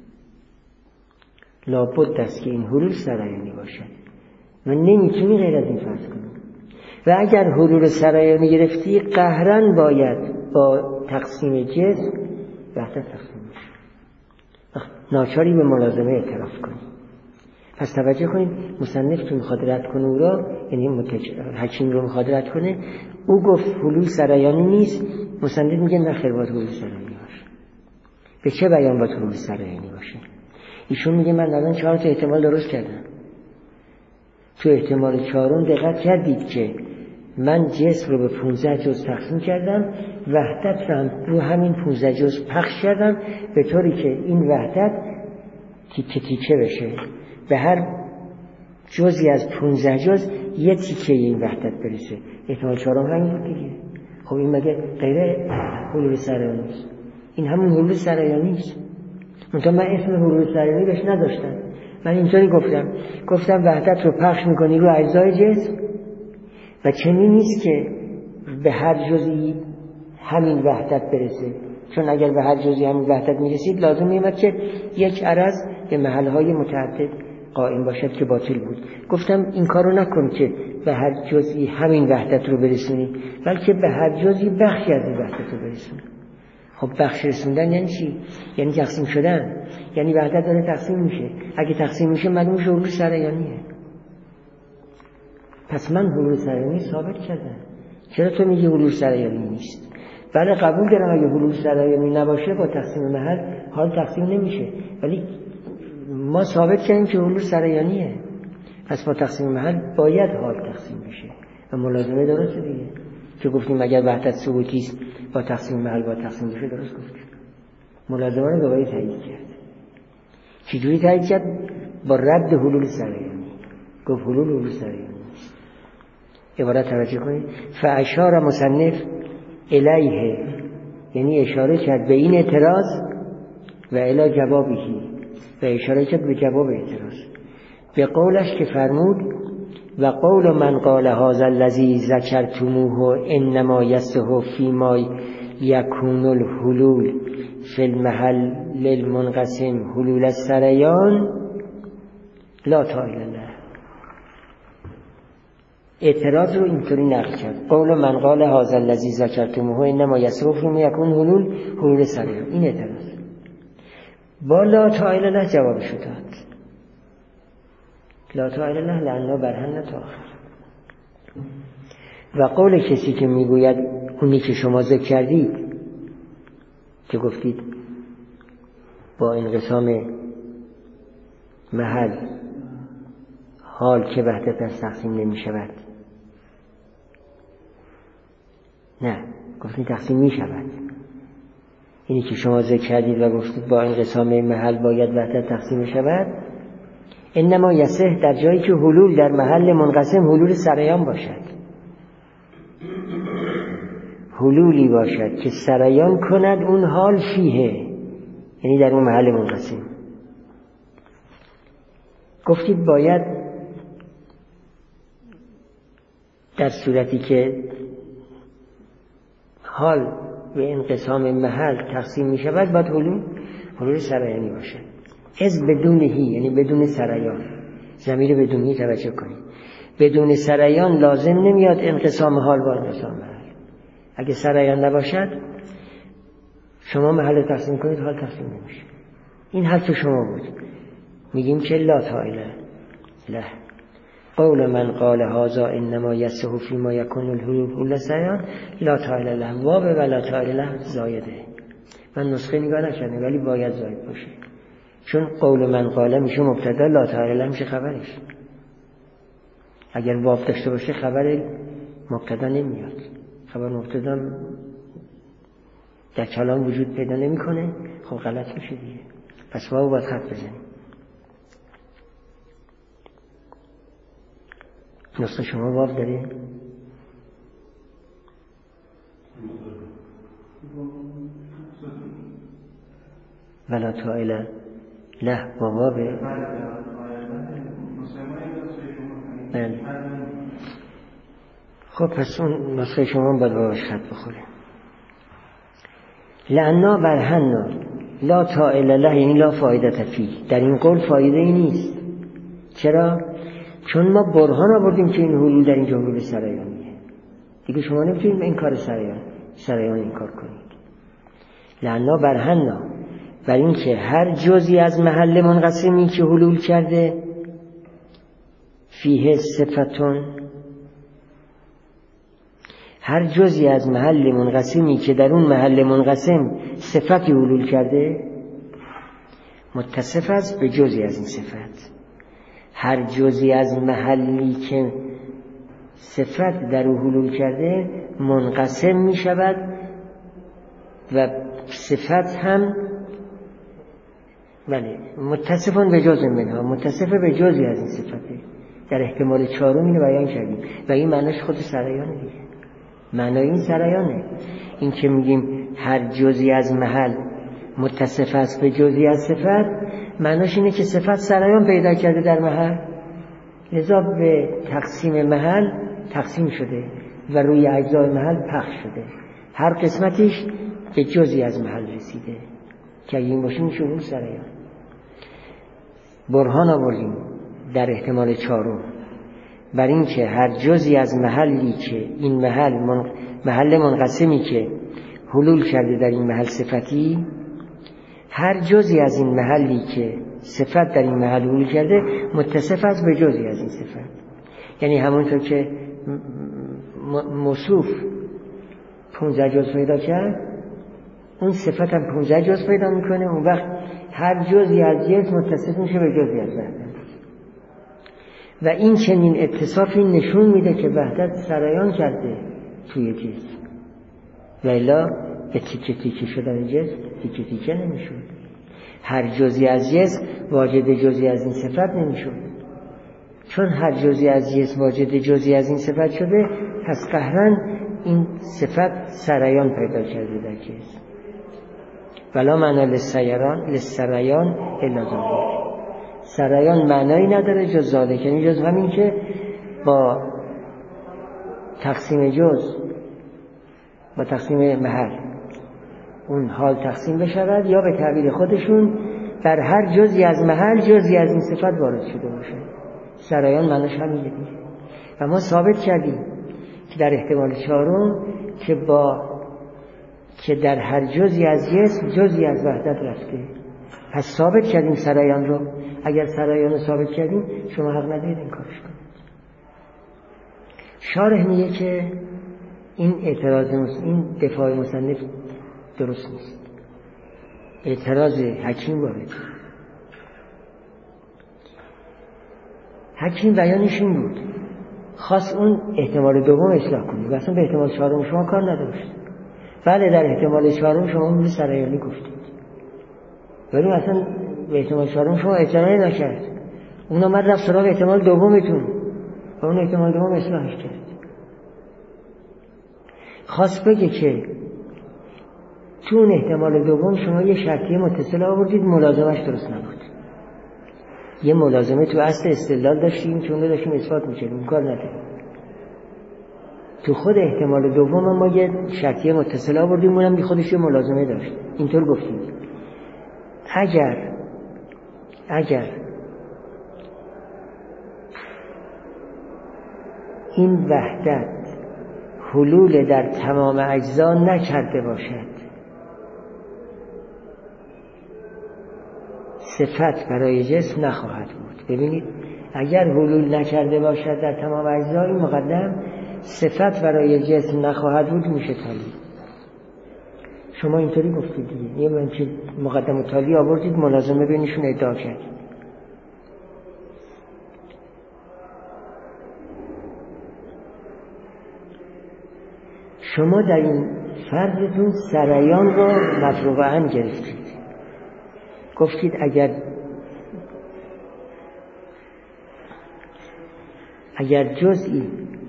Speaker 1: لابد است که این حلول سرایانی باشد و نمیتونی غیر از این فرض کنی. و اگر حلول سرایانی گرفتی قهرن باید با تقسیم جسم وحدت تقسیم میشه، ناچاری به ملازمه اعتراف کنی. پس توجه کنید مصنف که میخواد رد کنه او را، یعنی متج... حکیم رو میخواد رد کنه، او گفت حلول سرایانی نیست، مصنف میگه نه خیر باید حلول سرایانی باشه. به چه بیان باید حلول سرایانی باشه؟ ایشون میگه من الان چهار تا احتمال درست کردم، تو احتمال چهارم دقت کردید که من جسم رو به پونزده جزء تقسیم کردم، وحدت رو رو همین پونزده جزء پخش کردم به طوری که این وحدت تیکه تیکه بشه، به هر جزئی از پونزده جزء یه تیکه این وحدت برسه. احتمال چهارم همین بود دیگه. خب این مگه غیر حلول سرایانی است؟ این همون حلول سرایانی است. منتها من اسم حلول سرایانی بهش نذاشتم، من اینطوری گفتم گفتم وحدت رو پخش میکنی رو اجزای جسم و چنین نیست که به هر جزئی همین وحدت برسه، چون اگر به هر جزئی همین وحدت میرسید لازم میاد که یک عرض به محلهای متعدد قائم باشد که باطل بود. گفتم این کارو نکن که به هر جزئی همین وحدت رو برسونی، بلکه به هر جزئی بخشی از این وحدت رو برسونی. خب بخش رسوندن یعنی چی؟ یعنی تقسیم شدن، یعنی وحدت داره تقسیم میشه. اگه تقسیم میشه معلوم میشه حلول سرایانیه. پس من حلول سرایانی ثابت کردم. چرا تو میگی حلول سرایانی نیست؟ بله قبول دارم اگه حلول سرایانی نباشه با تقسیم محل حال تقسیم نمیشه، ولی ما ثابت کردیم که حلول سرایانیه، پس با تقسیم محل باید حال تقسیم بشه و ملازمه درسته دیگه که گفتیم اگر وحدت ثبوتی است با تقسیم محل با تقسیم بشه، درست گفتیم. ملازمه رو دوباره تایید کرد. چجوری تایید کرد؟ با رد حلول سرایانی. گفت حلول حلول سرایانی است. عبارت توجه کنید، فاشار مصنف الیه، یعنی اشاره کرد به این اعتراض و الی جوابی، و اشاره کرد به جواب اعتراض به قولش که فرمود و قول من قال هذا الذی ذکرتموه انما یصح فیما یکون الحلول فی المحل للمنقسم حلول السریان لا طائل له. اعتراض رو اینطوری نقل کرد، قول من قال هذا الذی ذکرتموه انما یصح فیما یکون حلول حلول السریان. این اعتراض با لا طائل له جوابشو داد، لا طائل له لأنه برهن تا آخر. و قول کسی که میگوید اونی که شما ذکر کردید که گفتید با انقسام محل حال که وحدت از تقسیم نمی شود، نه گفتید تقسیم می شود. اینی که شما ذکر کردید و گفتید با انقسام محل باید وحدت تقسیم شود، انما یصح در جایی که حلول در محل منقسم حلول سرایان باشد، حلولی باشد که سرایان کند اون حال فیه، یعنی در اون محل منقسم. گفتید باید در صورتی که حال به انقسام محل تقسیم می شود باید حلول حلول سرایانی باشد. از بدونهی یعنی بدون سرایان، ضمیر بدونهی توجه کنید، بدون سرایان لازم نمیاد انقسام حال با انقسام محل. اگه سرایان نباشد شما محل تقسیم کنید حال تقسیم نمیشه. این حرف شما بود. میگیم که لا طائل له قول من قال هذا انما یصح فيما يكون الحلول سیان لا طائل له واو و لا طائل له زایده. من نسخه نگاه نکردم ولی باید زاید باشه، چون قول من قاله میشه مبتدا، لا طائل له میشه خبرش. اگر واو داشته باشه خبر مبتدا نمیاد، خبر مبتدا در کلام وجود پیدا نمیکنه. خب غلط میشه دیگه. پس واو باید خط بزنیم. نسخه شما واو داره؟ ولا طائل له با واو. بله. خب پس اون نسخه شما باید واوش خط بخوره. لعنا برهنا لا طائل له یعنی لا فایده فی. در این قول فایده ای نیست. چرا؟ چون ما برهان آوردیم که این حلول در این جمله سرایانیه. دیگه شما نمیتونید این کار سرایان سرایان این کار کنید. لعنا برهنا بر این که هر جزئی از محل منقسمی که حلول کرده فیه صفتون، هر جزئی از محل منقسمی که در اون محل منقسم صفتی حلول کرده متصف است به جزئی از این صفت. هر جزئی از محلی که صفت در او حلول کرده منقسم می شود و صفت هم بله متصفان به جزء منها، متصف به جزئی از این صفته. در احتمال چهارم اینو بیان کردیم و این معناش خود سرایانه دیگه. معنای این سرایانه، این که میگیم هر جزئی از محل متصف است به جزئی از صفت، معناش اینه که صفت سرایان پیدا کرده در محل، لذا به تقسیم محل تقسیم شده و روی اجزای محل پخش شده. هر قسمتیش به جزئی از محل رسیده که این باشه میشه اون سرایان. برهان آوردیم در احتمال چهارم بر این که هر جزئی از محلی که این محل من... محل منقسمی که حلول کرده در این محل صفتی، هر جزئی از این محلی که صفت در این محل حلول کرده متصف است به جزئی از این صفت. یعنی همونطور که موصوف پونزده جزء پیدا کرد، اون صفت هم پونزده جزء پیدا میکنه. اون وقت هر جزئی از جنس متصف میشه به جزئی از وحدت و این چنین اتصافی نشون میده که وحدت سرایان کرده توی جنس و الا به تیکه تیکه شدن جنس تیکه تیکه نمیشود. هر جزئی از جنس واجد جزئی از این صفت نمیشود. چون هر جزئی از جنس واجد جزئی از این صفت شده، پس قهرن این صفت سرایان پیدا کرده در جنس. ولا معنا للسیران للسرایان الا ذالک. سرایان معنایی نداره جز ذالک، یعنی جز همین که با تقسیم جز با تقسیم محل اون حال تقسیم بشود یا به تعبیر خودشون در هر جزئی از محل جزئی از این صفت وارد شده باشه. سرایان معناش همینه دیگه. و ما ثابت کردیم که در احتمال چهارم که با که در هر جزئی از جسم جزئی از وحدت رفته. پس ثابت کردیم سرایان رو. اگر سرایان رو ثابت کردیم شما حق ندارید این کارش کنید. شارح میگه که این اعتراض این دفاع مصنف درست نیست. اعتراض حکیم وارد. حکیم بیانش این بود خواست اون احتمال دوم اصلاح کنه و اصلا به احتمال چهارم شما کار نداشت. بله در احتمال چهارم شما میگه سرایانی گفتید، ولی اصلا به احتمال چهارم شما اعتراضی نکرد. اون اومد رفت سراغ احتمال دومتون و اون احتمال دوم اصلاحش کرد. خواست بگه که تو اون احتمال دوم شما یه شرطیه متصل آوردید، ملازمش درست نبود. یه ملازمه تو اصل استدلال داشتیم که اون رو داشتیم اثبات می‌کردیم، اون کار نکردیم. تو خود احتمال دوم ما یه شرطیه متصل آوردیم، اونم بی خودش یه ملازمه داشت. اینطور گفتیم اگر اگر این وحدت حلول در تمام اجزا نکرده باشد، صفت برای جسم نخواهد بود. ببینید اگر حلول نکرده باشد در تمام اجزا، این مقدم صفت برای جسم نخواهد بود میشه تالی. شما اینطوری گفتید دیگه، یه من که مقدم و تالی آوردید ملازمه بینشون ادعا کردید. شما در این فرضتون سریان رو مفروغاً گرفتید. گفتید اگر اگر جزئی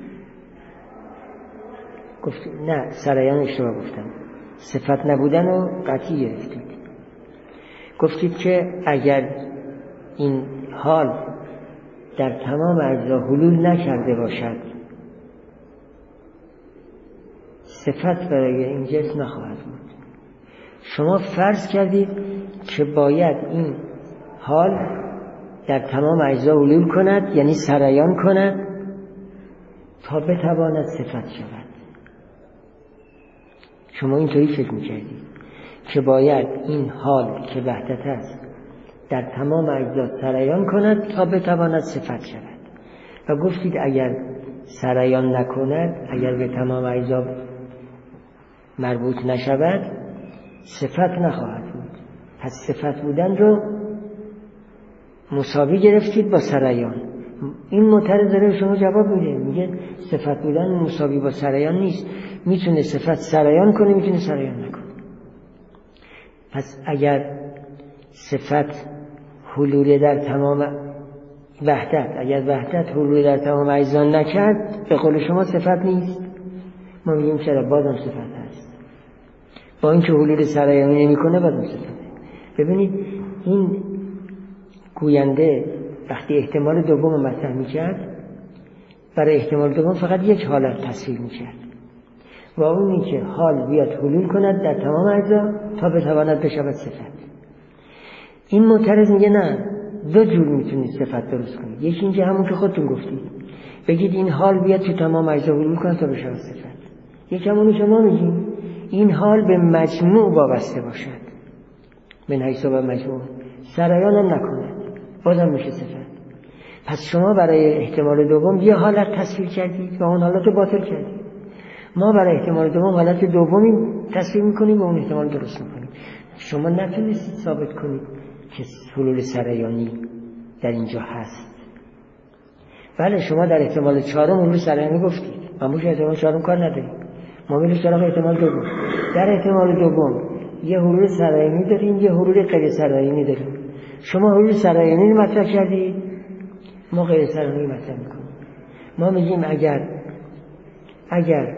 Speaker 1: گفتید، نه سریان اشتباه گفتم، صفت نبودن رو قطعی گرفتید. گفتید که اگر این حال در تمام اجزا حلول نکرده باشد، صفت برای این جسم نخواهد بود. شما فرض کردید که باید این حال در تمام اجزا حلول کند، یعنی سریان کند تا بتواند صفت شود. شما اینطوری فکر می‌کردید که باید این حال که وحدت است در تمام اجزا سریان کند تا بتواند صفت شود، و گفتید اگر سریان نکند، اگر به تمام اجزا مربوط نشود، صفت نخواهد بود. پس صفت بودن رو مساوی گرفتید با سریان. این معترض داره شما جواب میده، میگه صفت بودن مساوی با سریان نیست، میتونه صفت سریان کنه، میتونه سریان نکنه. پس اگر صفت حلول در تمام وحدت، اگر وحدت حلول در تمام اجزا نکرد، به قول شما صفت نیست. ما میگیم چرا؟ بازم صفت هست، با اینکه حلول سریانی نمیکنه بازم صفت. ببینید این گوینده وقتی احتمال دوم مطرح میکرد، برای احتمال دوم فقط یک حالت تصویر میکرد، و اون این که حال بیاد حلول کند در تمام اجزا تا بتواند بشود صفت. این معترض میگه نه، دو جور میتونید صفت درست کنید. یکی اینکه همون که خودتون گفتید، بگید این حال بیاد تو تمام اجزا حلول کند تا بشود صفت. یکی همونو شما میگین این حال به مجموع وابسته باشد، من حیث و مجموع، سریان هم نکند، بازم میشه صفت. پس شما برای احتمال دوم یه حالت تصویر کردید و اون حالت رو باطل کردید. ما برای احتمال دوم حالت دومی تصویر میکنیم و اون احتمال درست میکنیم. شما نتونستید ثابت کنید که حلول سریانی در اینجا هست. بله شما در احتمال چهارم حلول سریانی گفتید، اما احتمال چهارم کار نداریم، ما میریم سراغ احتمال دوم. در احتمال دوم یه حلول سریانی داریم، یه حلول غیر سریانی داریم. شما حلول سریانی رو مطرح کردید، ما غیر سریانی مطرح میکنیم. ما میگیم اگر اگر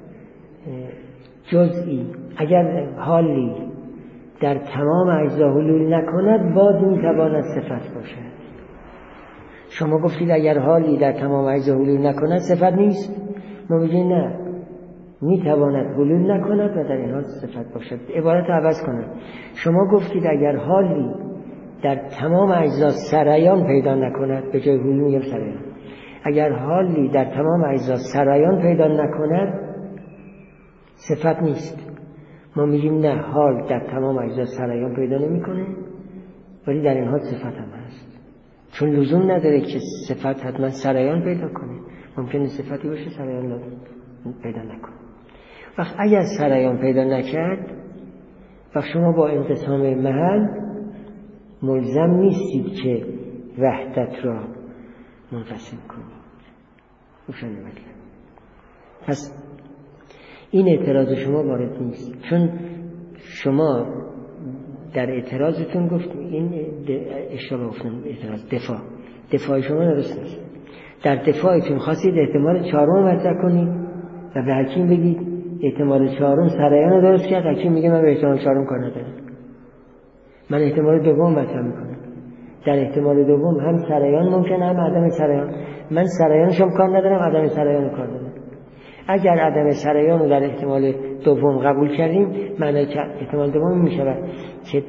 Speaker 1: جزئی، اگر حالی در تمام اجزا حلول نکند، باز میتواند صفت باشد. شما گفتید اگر حالی در تمام اجزا حلول نکند صفت نیست، ما میگیم نه، میتواند حلول نکند و در این حال صفت باشد. عبارت رو عوض کنم. شما گفتید اگر حالی در تمام اجزا سریان پیدا نکند، به جای حلول میگم سریان، اگر حالی در تمام اجزا سریان پیدا نکند صفت نیست. ما میگیم نه، حال در تمام اجزا سریان پیدا نمیکنه، ولی در این حال صفت هم هست، چون لزوم نداره که صفت حتما سریان پیدا کنه. ممکنه صفتی باشه سریان پیدا نکنه. وقت اگر سریان پیدا نکرد، وقت شما با انقسام محل ملزم نیستید که وحدت را منقسم کنید. روشن مطلب. پس این اعتراض شما وارد نیست، چون شما در اعتراضتون گفت این اشتباه گفتم، اعتراض دفاع دفاع شما درست نیست. در دفاعتون خواستید احتمال چهارم مطرح کنید و به حکیم بگید احتمال چهارم سریان رو درست کرد. حکیم میگه من به احتمال چهارم کار ندارم، من احتمال دوم مطرح میکنم. در احتمال دوم هم سریان ممکنه هم عدم سریان، من سریانشم کار ندارم، عدم سریان کار دارم. اگر عدم سریان رو در احتمال دوم قبول کردیم، معنی که احتمال دوم میشود که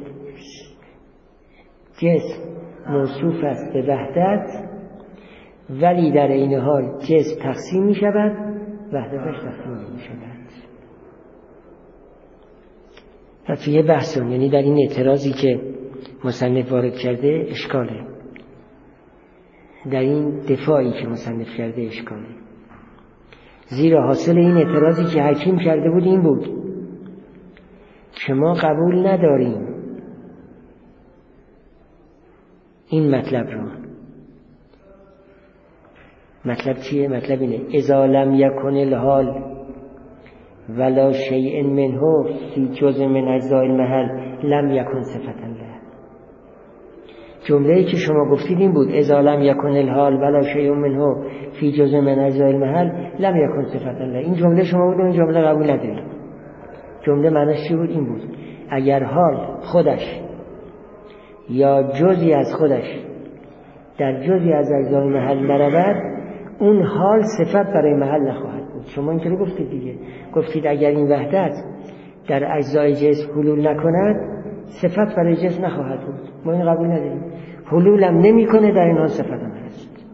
Speaker 1: جسم موصوف است به وحدت، ولی در این حال جسم تقسیم میشود، وحدتش تقسیم میشود. پس یه بحثون، یعنی در این اعتراضی که مصنف وارد کرده اشکاله، در این دفاعی که مصنف کرده اشکاله. زیرا حاصل این اعتراضی که حکیم کرده بود این بود که ما قبول نداریم این مطلب را. مطلب چیه؟ مطلب اینه اذا لم یکن الحال ولا شیء منه فی جزء من اجزاء المحل لم یکن صفة له. جمله‌ای که شما گفتید این بود اذا لم یکن الحال ولا شیء منه فی جزء من اجزاء المحل لم یکن صفة له. این جمله شما بود و این جمله قبول ندارید. جمله معنیش چی بود؟ این بود اگر حال خودش یا جزئی از خودش در جزئی از اجزای محل نرود، اون حال صفت برای محل نخواهد بود. شما اینطوری گفتید دیگه، گفتید اگر این وحدت در اجزای جسم حلول نکند صفت برای جسم نخواهد بود. ما این قبول نداریم. حلول هم نمی کنه، در این حال صفت هم هست.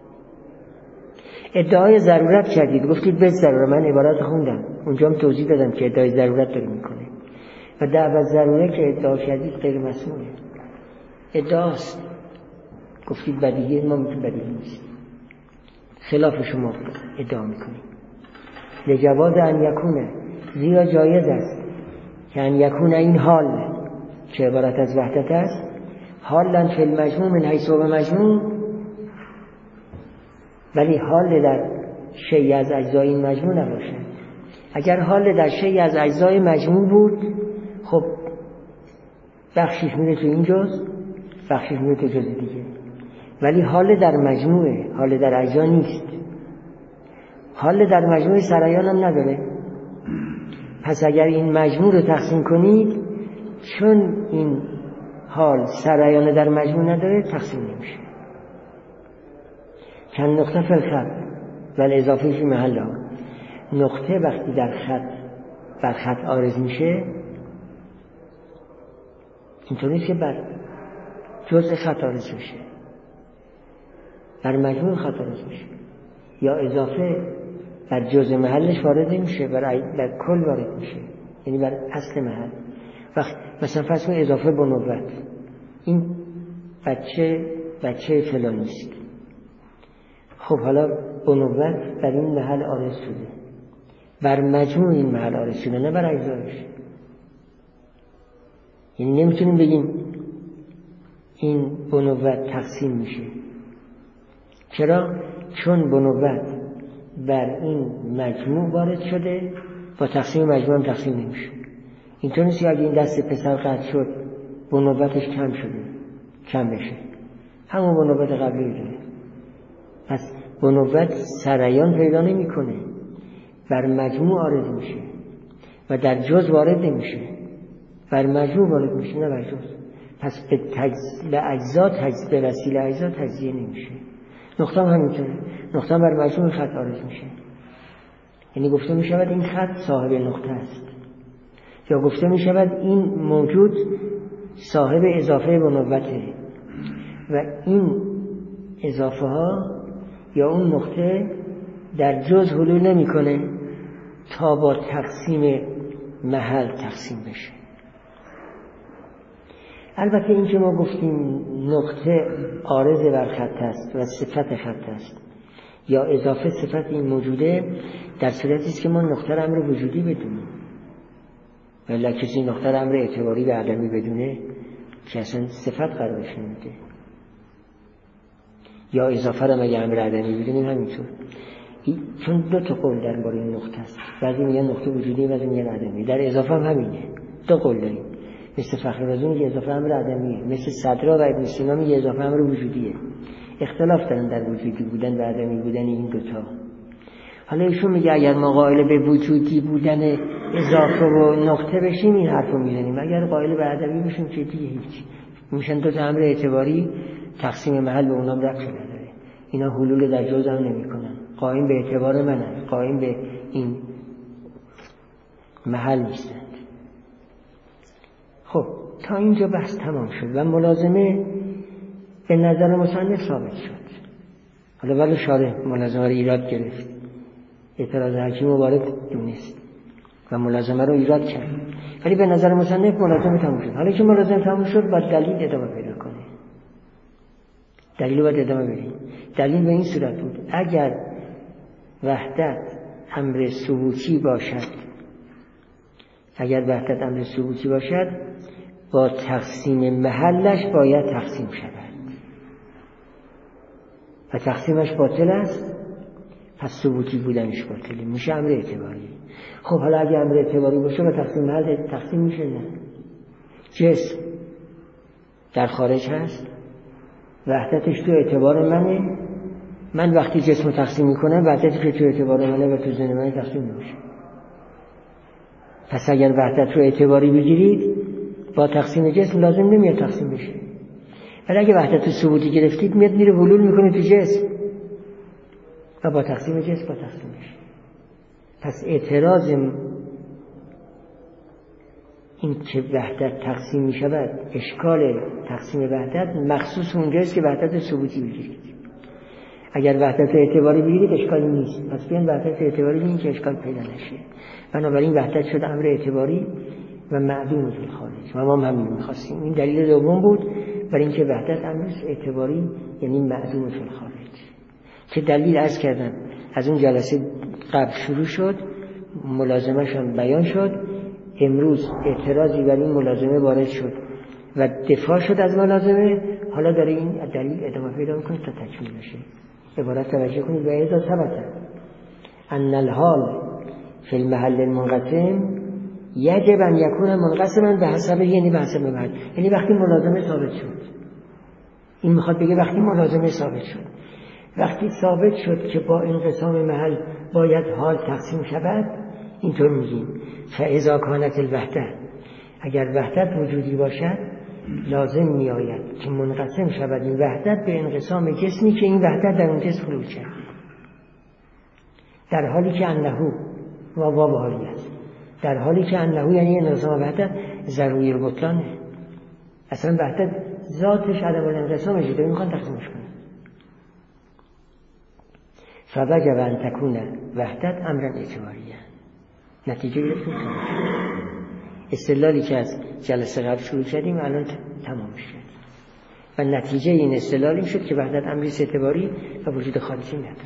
Speaker 1: ادعای ضرورت کردید، گفتید به ضرورت. من عبارت خوندم اونجا هم توضیح دادم که ادعای ضرورت داره میکنه و دعوت ضروره که ادعا کردید غیر مسئوله، ادعاست. گفتید بدیهی، ما میگیم بدیهی نیست، خلاف شما ادعا میکنیم. لجواز ان یکونه، زیرا جایز است که ان یکونه این حال که عبارت از وحدت است حالا فی المجموع من حیث هو مجموع، ولی حال در شیء از اجزای این مجموع نباشه. اگر حال در شیء از اجزای مجموع بود، خب بخشش میره تو این جز، بخشش میره تو جز دیگه، ولی حال در مجموعه، حال در اجزا نیست. حال در مجموع سرایان هم نداره. پس اگر این مجموع رو تقسیم کنید، چون این حال سرایان در مجموع نداره تقسیم نمیشه. چند نقطه فی الخط ولی اضافه فی محل ها. نقطه وقتی در خط بر خط عارض میشه، اینطور نیست که بر جزء خط عارض میشه، بر مجموع خط عارض میشه، یا اضافه بر جزء محلش وارد میشه، بر, بر کل وارد میشه، یعنی بر اصل محل. وقت مثلا فرض کنید اضافه بنوبت، این بچه بچه فلانیست. خب حالا بنوبت در این محل عارض شده، بر مجموع این محل عارض شده، نه بر اجزایش. یعنی نمیتونیم بگیم این بنوبت تقسیم میشه. چرا؟ چون بنوبت بر این مجموع وارد شده، با تقسیم مجموع هم تقسیم نمیشه. اینطور نیست که اگه این دست پسر قطع شد بنوبتش کم شده، کم بشه، همون بنوبت قبلی داره. پس بنوبت سرایان پیدا نمی کنه، بر مجموع عارض میشه و در جز وارد نمیشه، بر مجموع وارد میشه نه بر جز. پس به, تجز... به اجزا تجز... به وسیله اجزا تجزیه نمیشه. نقطه هم همینطوره، نقطه هم بر مجموع خط عارض میشه. یعنی گفته میشود این خط صاحب نقطه است، یا گفته میشود این موجود صاحب اضافه بنوبته و این اضافه ها یا اون نقطه در جز حلول نمی کنه تا با تقسیم محل تقسیم بشه. البته این که ما گفتیم نقطه عارض بر خط است و صفت خط است یا اضافه صفت این موجوده، در صورتی است که ما نقطه را امر وجودی بدونیم، ولی کسی نقطه را امر اعتباری به عدمی بدونه که اصلا صفت قرارش نمیده. یا اضافه را مگه امر عدمی بدونیم همینطور. چون دو تا قول درباره این نقطه است، بعضی میگن نقطه وجودی، بعضی میگن عدمی. در اضافه هم همینه، دو قول داریم. مثل فخرالرازی میگه اضافه امر عدمیه، مثل صدرا و ابن سینا میگه اضافه امر وجودیه. اختلاف دارن در وجودی بودن و عدمی بودن این دوتا. حالا ایشون میگه اگر ما قائل به وجودی بودن اضافه و نقطه بشیم این حرفو میزنیم، اگر قائل به عدمی بشیم چه دیگه هیچ. میشن دو تا امر اعتباری، تقسیم محل به اونام ربطی نداره. اینا حلول در جز هم نمیکنن، قائم به اعتبار منن، قائم به این محل نیستند. خب تا اینجا بحث تمام شد و ملازمه به نظر مصنف ثابت شد. حالا ولی شارح ملازمه رو ایراد گرفت، اعتراض حکیم مبارک دونست و ملازمه رو ایراد کرد. ولی به نظر مصنف ملازمه تموم شد. حالا که ملازمه تموم شد باید دلیل ادامه پیدا کنه. دلیل باید ادامه بدیم. دلیل به این صورت بود اگر وحدت امر ثبوتی باشد اگر وحدت امر ثبوتی باشد با تقسیم محلش باید تقسیم شود و تقسیمش باطل است، پس ثبوتی بودنش باطله، میشه امر اعتباری. خب حالا اگه امر اعتباری باشه و تقسیم محل تقسیم میشه نه. جسم در خارج هست، وحدتش تو اعتبار منه، من وقتی جسم رو تقسیم میکنم وحدتی که تو اعتبار منه و تو ذهن منه تقسیم نمیشه. پس اگر وحدت رو اعتباری بگیرید با تقسیم جسم لازم نمیاد تقسیم بشه، ولی اگه وحدت رو ثبوتی گرفتید میاد میره حلول میکنه تو جسم و با تقسیم جسم با تقسیم بشه. پس اعتراض این که وحدت تقسیم می شود، اشکال تقسیم وحدت مخصوص اونجاست که وحدت ثبوتی بگیرید. اگر وحدت اعتباری بگیرید اشکالی نیست، پس بیان وحدت اعتباری بگیرید که اشکال پیدا نشه. بنابراین وحدت شد امر اعتباری و معدوم فی الخارج و ما هم همین می‌خواستیم. این دلیل دوم بود برای اینکه وحدت امر اعتباری یعنی معدوم فی الخارج. که دلیل عرض کردم از اون جلسه قبل شروع شد، ملازمش هم بیان شد، امروز اعتراضی بر این ملازمه وارد شد و دفاع شد از ملازمه. حالا داره این دلیل ادامه پیدا می‌کنه تا تکمیل بشه. عبارت توجه کنید و اذا ثبت ان الحال فی المحل المنقسم یجب ان یکون منقسما به حسب یعنی به حسب محل. یعنی وقتی ملازمه ثابت شد، این میخواد بگه وقتی ملازمه ثابت شد، وقتی ثابت شد که با انقسام محل باید حال تقسیم شود، اینطور میگیم فاذا کانت الوحده، اگر وحدت وجودی باشد لازم میآید که منقسم شود این وحدت به انقسام جسمی که این وحدت در اون جسم حلول کرد، در حالی که انه و واو حالی است، در حالی که انه یعنی انقسام وحدت ضروری بطلانه، اصلا وحدت ذاتش عدم الانقسام شده، میخوان تقسیمش کنن. فوجب ان تکون وحدت امرا اعتباریا. نتیجه گرفتیم. استدلالی که از جلسه قبل شروع کردیم الان تمام شد و نتیجه این استدلال این شد که وحدت امری اعتباری و وجود خارجی نداره.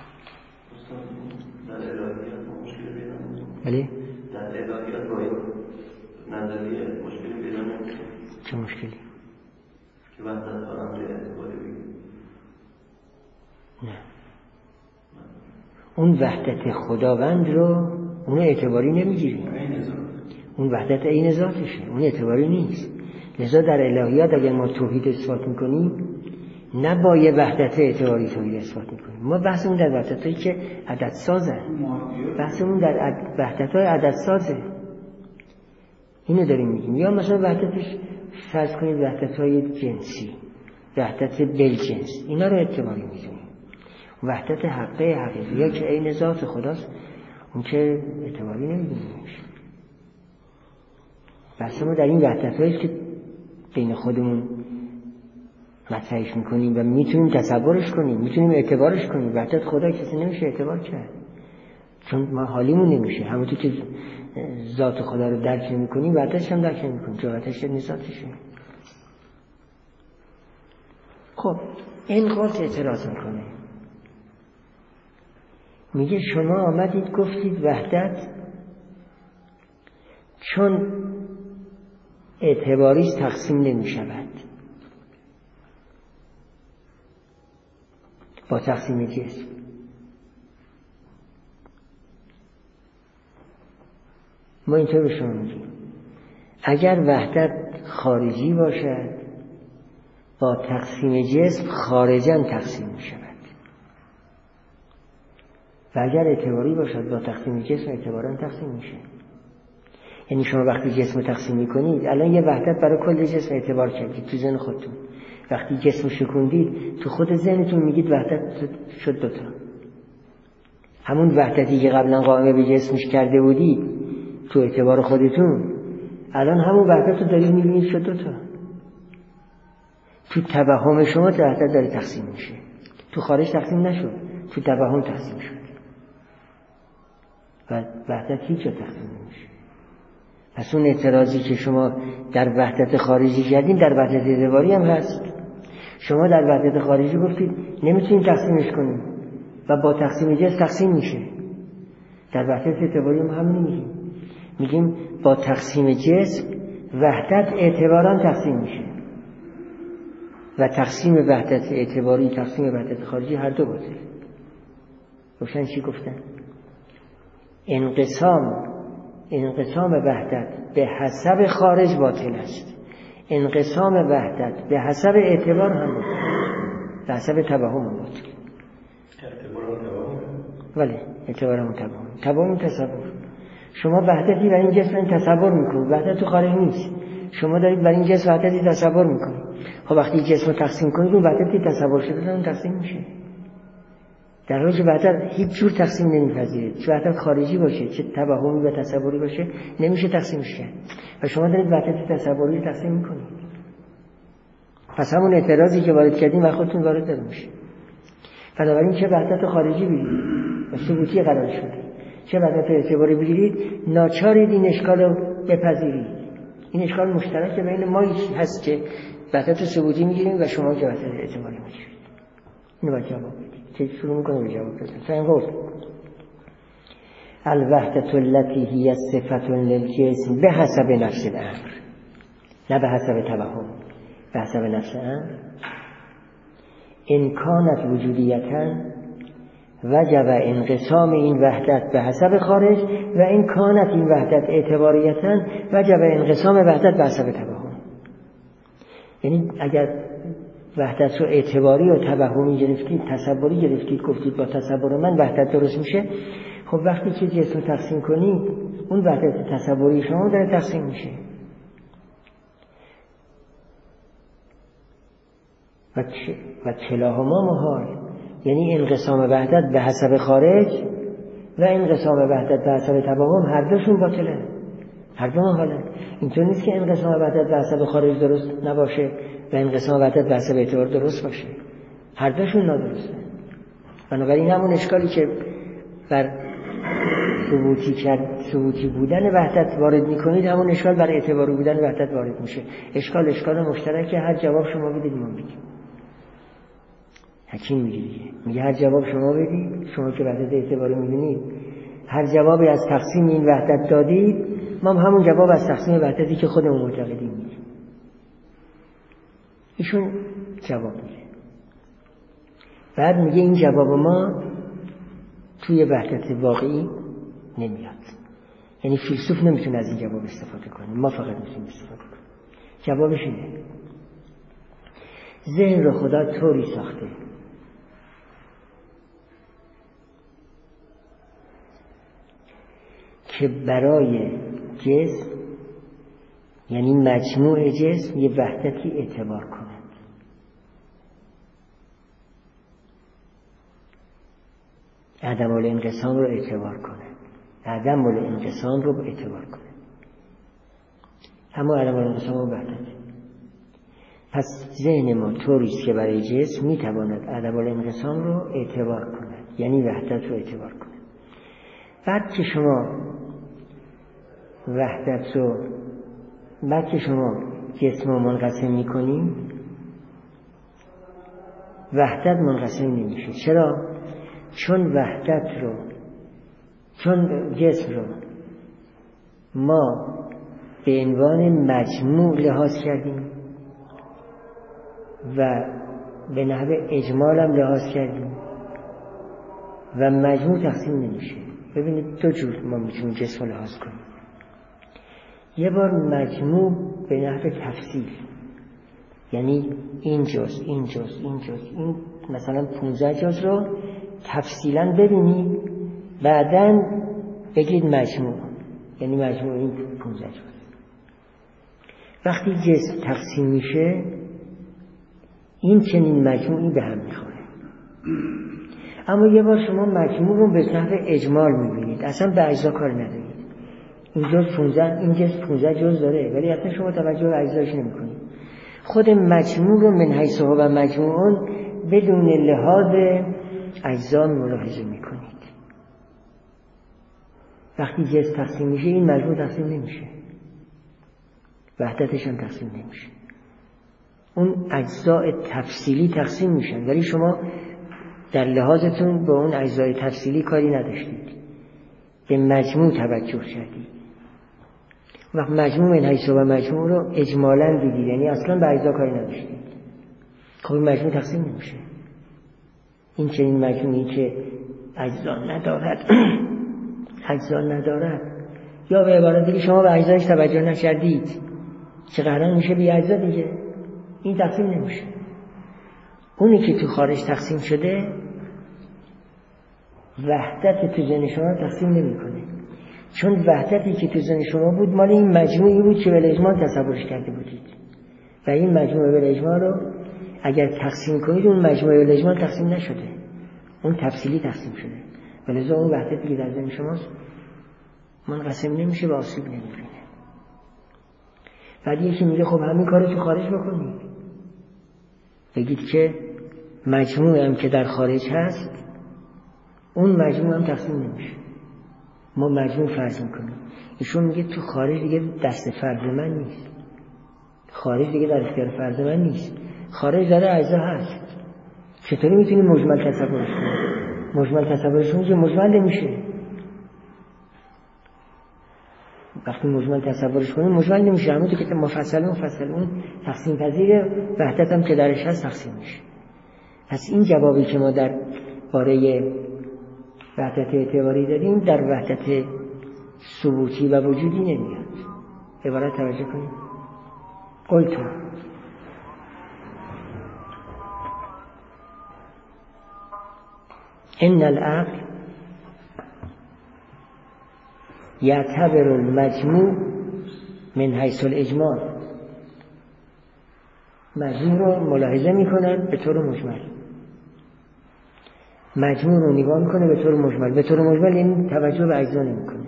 Speaker 4: در الهیات مشکلی پیدا نمی‌کنه.
Speaker 1: بله؟
Speaker 4: در الهیات باید نظریه مشکلی پیدا نمی‌کنه.
Speaker 1: چه مشکلی؟
Speaker 4: که وحدت امری اعتباری بگیم.
Speaker 1: نه. اون وحدت خداوند رو اون اعتباری نمیگیریم. اون وحدت عین ذاتشه، اون اعتباری نیست. لذا در الهیات اگر ما توحید اثبات میکنیم نه با یه وحدت اعتباری توحید اثبات میکنیم. ما بحثمون در وحدتایی که عدد سازه، بحثمون در وحدتای عدد سازه، اینو داریم میگیم. یا مثلا وحدتش فرض کنید وحدتای جنسی، وحدت بلجنس، اینا رو اعتباری میدونیم. وحدت حقه حقیقیه که عین ذات خداست، اون که اعتباری نمیدونیمش. بحث ما در این وحدت هایی که بین خودمون مطرحش میکنیم و میتونیم تصورش کنیم، میتونیم اعتبارش کنیم. وحدت خدا کسی نمیشه اعتبار کرد، چون ما حالیمون نمیشه. همونطور که ذات خدا رو درک نمیکنیم وحدتش هم درک نمیکنیم، چون وحدتش ذاتشه. خب این خود اعتراض میکنه، میگه شما آمدید گفتید وحدت چون اعتباریش تقسیم نمی شود با تقسیم جسم. ما اینطور به شما میگیم اگر وحدت خارجی باشد با تقسیم جسم خارجاً تقسیم می شود و اگر اعتباری باشد با تقسیم جسم اعتباراً تقسیم میشه. یعنی شما وقتی جسم رو تقسیم میکنید الان یه وحدت برای کل جسم اعتبار کردید تو ذهن خودتون، وقتی جسم رو شکوندید تو خود ذهنتون میگید وحدت شد دوتا. همون وحدتی که قبلا قائمه به جسمش کرده بودید تو اعتبار خودتون الان همون وحدت رو دارید میبینید شد دوتا. تو توهم شما وحدت داره تقسیم میشه، تو خارج تقسیم نشد، تو توهم تقسیم شد و وحدت هیچ جا تقسیم نمیشه. پس اون اعتراضی که شما در وحدت خارجی کردین در وحدت اعتباری هم هست. شما در وحدت خارجی گفتید نمیتونید تقسیمش کنید و با تقسیم جنس تقسیم میشه. در وحدت اعتباری هم همین میگیم، میگیم با تقسیم جسم وحدت اعتباران تقسیم میشه و تقسیم وحدت اعتباری تقسیم وحدت خارجی هر دو باطل. روشن چی گفتن؟ انقسام انقسام وحدت به حسب خارج باطل است، انقسام وحدت به حسب اعتبار هم باطل، به حسب توهم هم باطل.
Speaker 2: اعتبار هم توهم؟
Speaker 1: ولی اعتبار هم توهم. توهم تصور. شما وحدتی برای این جسم تصور میکنید، وحدت تو خارج نیست. شما دارید برای این جسم وحدتی تصور میکنید. خب وقتی جسم رو تقسیم کنید اون وحدتی تصور شده اون تقسیم میشه. در حالی که وحدت هیچ جور تقسیم نمیپذیره، چه وحدت خارجی باشه چه توهمی و تصوری باشه نمیشه تقسیمش کرد و شما دارید وحدت تصوری رو تقسیم میکنید. پس همون اعتراضی که وارد کردیم و خودتون وارد داره میشه. بنابراین چه وحدت خارجی بگیرید و ثبوتی قرار شده چه وحدت اعتباری بگیرید ناچارید این اشکال رو بپذیرید. این اشکال مشترک بین ما هست که وحدت ثبوتی میگیریم و شما که وحدت اعتباری میگیرید. اینو باید جواب بدید. چه شروع میکنه به جواب بدید. فهم گفت الوحدت التي هي صفة للجسم به حسب نفس الامر، نه به حسب توهم، به حسب نفس امر. ان کانت وجودیتا وجب انقسام این وحدت به حسب خارج و ان کانت این وحدت اعتباریتا وجب انقسام وحدت به حسب توهم. یعنی اگر وحدت رو اعتباری و توهمی گرفتید، تصوری گرفتید، گفتید با تصور من وحدت درست میشه، خب وقتی که جسم رو تقسیم کنید اون وحدت تصوری شما داره تقسیم میشه و و کلاهما محال. یعنی انقسام وحدت به حسب خارج و انقسام وحدت به حسب توهم هر دوشون باطله، هر دو محاله. اینطور نیست که انقسام وحدت به حسب خارج درست نباشه و انقسام وحدت به حسب اعتبار درست باشه، هر دوشون نادرسته. بنابراین همون اشکالی که بر ثبوتی کرد ثبوتی بودن وحدت وارد میکنید همون اشکال بر اعتباری بودن وحدت وارد میشه. اشکال اشکال مشترکه، هر جواب شما بدید ما میگیم. حکیم میگه دیگه، میگه هر جواب شما بدید، شما که وحدت اعتباری میبینید هر جوابی از تقسیم این وحدت دادید ما همون جواب از تقسیم وحدتی که خودمون معتقدیم میدیم. ایشون جواب میده، بعد میگه این جواب ما توی وحدت واقعی نمیاد. یعنی فیلسوف نمیتونه از این جواب استفاده کنه، ما فقط میتونیم استفاده کنیم. جوابش اینه: ذهن رو خدا طوری ساخته که برای جسم، یعنی مجموع جسم، یه وحدتی اعتبار کنه. عدم الانقسام رو اعتبار کنه، عدم الانقسام رو اعتبار کنه. اما عدم الانقسام رو وحدت. پس ذهن ما طوریست که برای جسم میتواند عدم الانقسام رو اعتبار کند، یعنی وحدت رو اعتبار کنه. بعد که شما وحدت رو بعد که شما جسم رو منقسم میکنیم وحدت منقسم نمیشه. چرا؟ چون وحدت رو چون جسم رو ما به عنوان مجموع لحاظ کردیم و به نحو اجمال هم لحاظ کردیم و مجموع تقسیم نمیشه. ببینید دو جور ما میتونیم جسم رو لحاظ کنیم. یه بار مجموع به نحو تفصیل، یعنی این جز این جز این جز این مثلا پونزده جز رو تفصیلا ببینید بعداً بگید مجموع، یعنی مجموع این پونزده جز. وقتی جسم تقسیم میشه این چنین مجموعی به هم میخوره. اما یه بار شما مجموع رو به نحو اجمال میبینید، اصلا به اجزا کار ندارید. این جز پونزده این جز پونزده جز داره ولی اصلا شما توجه به اجزاش نمیکنید. خود مجموع رو من حیث هو مجموعون بدون لحاظ اجزا ملاحظه میکنید. وقتی جز تقسیم میشه این مجموع تقسیم نمیشه. وحدتش هم تقسیم نمیشه. اون اجزای تفصیلی تقسیم میشن، ولی شما در لحاظتون به اون اجزای تفصیلی کاری نداشتید، به مجموع توجه کردید. وقت مجموع من حیث و مجموع رو اجمالاً دیدید، یعنی اصلا به اجزا کاری نداشتید. خب این مجموع تقسیم نمیشه. این چنین مجموعی که اجزا ندارد اجزا ندارد یا به عبارت دیگه شما به اجزایش توجه نکردید که قرار میشه بی اجزا دیگه، این تقسیم نمیشه. اونی که تو خارج تقسیم شده وحدت تو ذهن شما تقسیم نمیکنه، چون وحدتی که تو ذهن شما بود مال این مجموعی بود که به اجمال تصورش کرده بودید و این مجموعه به اجمال رو اگر تقسیم کنید اون مجموعه به اجمال تقسیم نشده، اون تفصیلی تقسیم شده، ولذا اون وحدتی که در ذهن شماست منقسم نمیشه و آسیب نمیبینه. بعد یکی میگه خب همین کارو تو خارج بکنید، بگید که مجموعه هم که در خارج هست اون مجموعه هم تقسیم نمیشه، ما مجموع فرض میکنیم. ایشون میگه تو خارج دیگه دست فرض من نیست، خارج دیگه در اختیار فرض من نیست، خارج داره اجزا هست. چطوری میتونیم مجمل تصورش کنیم؟ مجمل تصورشون که مجمل نمیشه. وقتی مجمل تصورش کنیم مجمل نمیشه، همون که مفصل مفصل اون تقسیم پذیر وحدت هم که درش هست تقسیم میشه. پس این جوابی که ما در باره وحدت اعتباری داریم در وحدت ثبوتی و وجودی نمیاد. عبارت توجه کنیم. قلت ان العقل یعتبر المجموع من حیث الاجمال، مجموع رو ملاحظه میکنن به طور مجمل، مجموع رو نگاه میکنه به طور مجمل. به طور مجمل یعنی توجه به اجزا نمیکنه،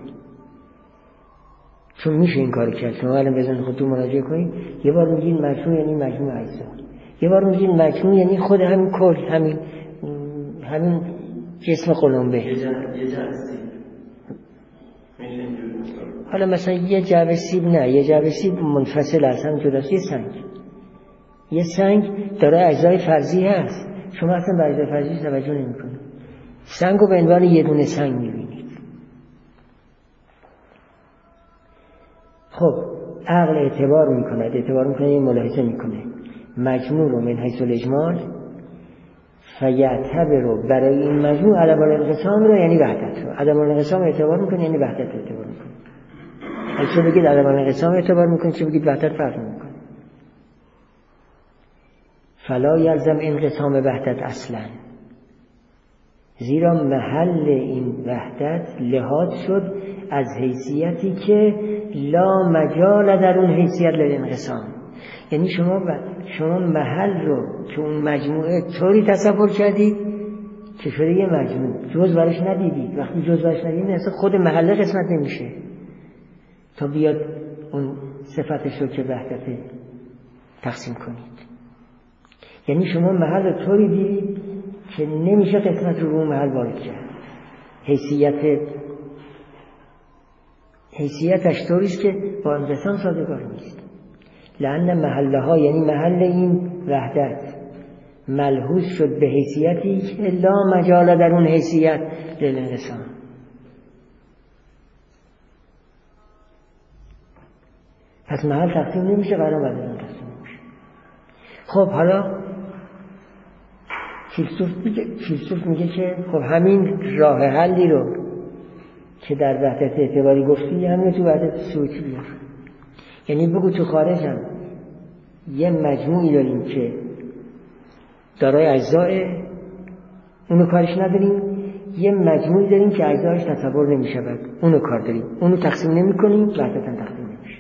Speaker 1: چون میشه این کار کرد. شما الان بزنید خودتون مراجعه کنید، یه بار میگین مجموع یعنی مجموع اجزا، یه بار میگین مجموع یعنی خود همین کل، همین همین جسم قلمبه. حالا مثلا یه جعبه سیب، نه یه جعبه سیب منفصل از هم جداست. یه سنگ، یه سنگ داره اجزای فرضی هست، شما اصلا به اجزای فرضی توجه نمی‌کنید، سنگ رو به عنوان یه دونه سنگ می‌بینید. خب عقل اعتبار می‌کنه، اعتبار می‌کنه یه ملاحظه می‌کنه مجموع رو من حیث الاجمال فیعتبر برای این مجموع عدم الانقسام رو یعنی وحدت رو، عدم الانقسام اعتبار می‌کنه یعنی وحدت اعتبار می‌کنه. اگه بگید عدم الانقسام اعتبار می‌کنه، چه بگید وحدت فرق می‌کنه. فلا یلزم انقسام وحدت اصلا، زیرا محل این وحدت لحاظ شد از حیثیتی که لا مجال در اون حیثیت للانقسام. یعنی شما ب... شما محل رو که اون مجموعه طوری تصور کردید که شده یه مجموع، جز برش ندیدید. وقتی جز برش ندیدید اصلا خود محله قسمت نمیشه تا بیاد اون صفتش رو که وحدت تقسیم کنید. یعنی شما محل رو طوری دیدید که نمیشه قسمت رو اون محل وارد کرد. حیثیت حیثیتش طوریست که با انقسام سازگار نیست. لأن محلها یعنی محل این وحدت ملحوظ شد به حیثیتی که لا مجال در اون حیثیت للانقسام. پس محل تقسیم نمیشه، قرار بدن تقسیم نمیشه. خب حالا فیلسوف میگه فیلسوف میگه که خب همین راه حلی رو که در وحدت اعتباری گفتی همین تو وحدت ثبوتی بیار. یعنی بگو تو خارج هم یه مجموعی داریم که دارای اجزای، اونو کارش نداریم، یه مجموعی داریم که اجزایش تصور نمیشود، اونو کار داریم، اونو تقسیم نمی کنیم، وحدت هم تقسیم نمیشه.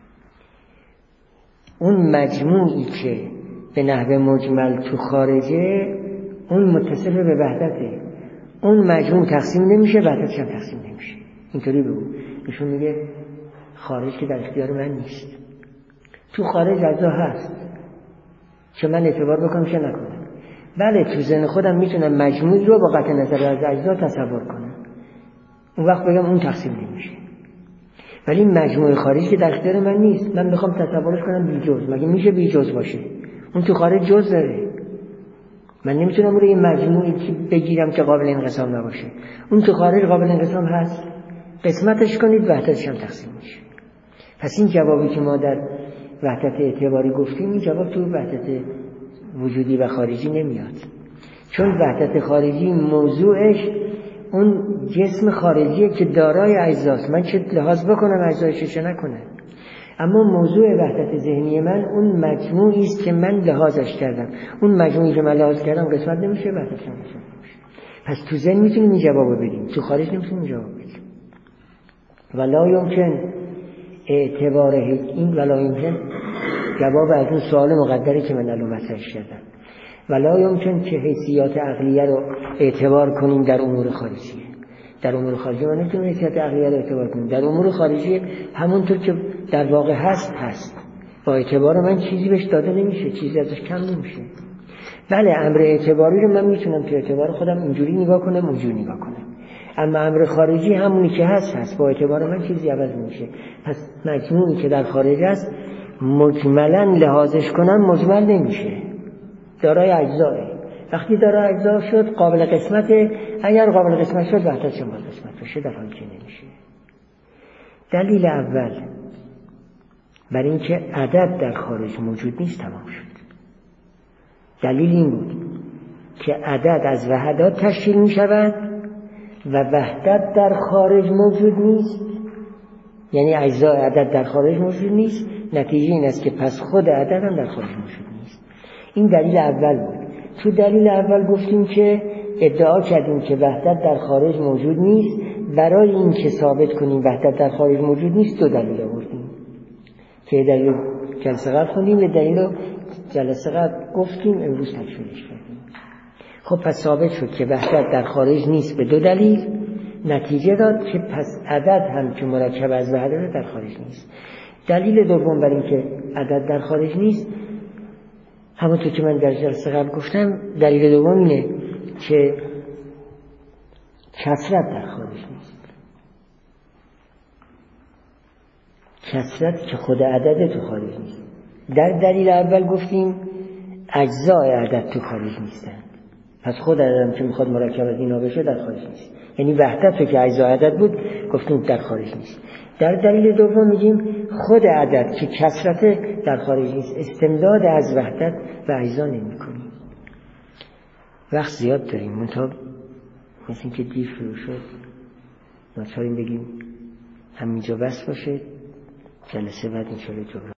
Speaker 1: اون مجموعی که به نحو مجمل تو خارجه اون متصل به وحدته، اون مجموع تقسیم نمیشه، وحدتش هم تقسیم نمیشه. اینطوری بگو. ایشون میگه خارج که در اختیار من نیست، تو خارج اجزا هست که من اعتبار بکنم چه نکنم. بله تو ذهن خودم میتونم مجموعی رو با قطع نظر از اجزا تصور کنم، اون وقت بگم اون تقسیم نمیشه. ولی مجموعه خارجی که در اختیار من نیست. من میخوام تصورش کنم بی جز. مگه میشه بی جز باشه؟ اون تو خارج جز داره. من نمیتونم روی مجموعی بگیرم که قابل انقسام نباشه. اون تو خارج قابل انقسام هست. قسمتش کنید وحدتش هم تقسیم میشه. پس این جوابی که ما در وحدت اعتباری گفتیم، این جواب تو وحدت وجودی و خارجی نمیاد. چون وحدت خارجی موضوعش اون جسم خارجیه که دارای اجزاست. من چه لحاظ بکنم اجزایش چه نکنم. اما موضوع وحدت ذهنی من اون مجموعی است که من لحاظش کردم. اون مجموعی که من لحاظ کردم قسمت نمیشه، وحدتش نمیشه. پس تو ذهن میتونیم این جوابو بدیم، تو خارج نمیتونیم این جواب بدیم. ولا یمکن اعتبار این ولا یمکن جواب از اون سوال مقدری که من الان مطرحش کردم. ولا یمکن که حیثیات عقلیه رو اعتبار کنیم در امور خارجی. در امور خارجی ما نمیتونیم حیثیت عقلیه رو اعتبار کنیم. در امور خارجی همونطور که در واقع هست هست. با اعتبار من چیزی بهش داده نمیشه، چیزی ازش کم نمیشه. بله امر اعتباری رو من میتونم که اعتبار خودم اینجوری نگاه کنم اونجوری نگاه کنم. اما امر خارجی همونی که هست هست. با اعتبار من چیزی عوض نمیشه. پس مجموعی که در خارج است مجملا لحاظش کنم مجمل نمیشه، دارای اجزاه. وقتی دارای اجزا شد قابل قسمته. اگر قابل قسمت شد وحدتش قابل قسمت بشه، در حالی که نمیشه. دلیل اول بر این که عدد در خارج موجود نیست تمام شد. دلیل این بود که عدد از وحدات تشکیل می شود و وحدت در خارج موجود نیست، یعنی اجزای عدد در خارج موجود نیست. نتیجه این است که پس خود عدد هم در خارج موجود نیست. این دلیل اول بود. تو دلیل اول گفتیم که ادعا کردیم که وحدت در خارج موجود نیست. برای این که ثابت کنیم وحدت در خارج موجود نیست دو دلیل آوردیم که دلیل جلسه قبل خوندیم، دلیل رو جلسه قبل گفتیم، امروز تکمیلش کردیم. خب پس ثابت شد که وحدت در خارج نیست به دو دلیل. نتیجه داد که پس عدد هم که مرکب از وحدت در خارج نیست. دلیل دوم بر این که عدد در خارج نیست، همونطور که من در جلسه قبل گفتم، دلیل دوم اینه که کثرت در خارج نیست. کثرت که خود عدد تو خارج نیست. در دلیل اول گفتیم اجزای عدد تو خارج نیستند. پس خود عددم که میخواد مرکب از اینا بشه در خارج نیست. یعنی وحدت تو که اجزای عدد بود گفتیم در خارج نیست. در دلیل دوم میگیم خود عدد که کثرت در خارج نیست، استمداد از وحدت و اجزا نمی کنیم. وقت زیاد داریم منطقه مثل این که دیر شروع شد ناچاریم بگیم همینجا بس باشه. جلسه بعد انشاءالله جبران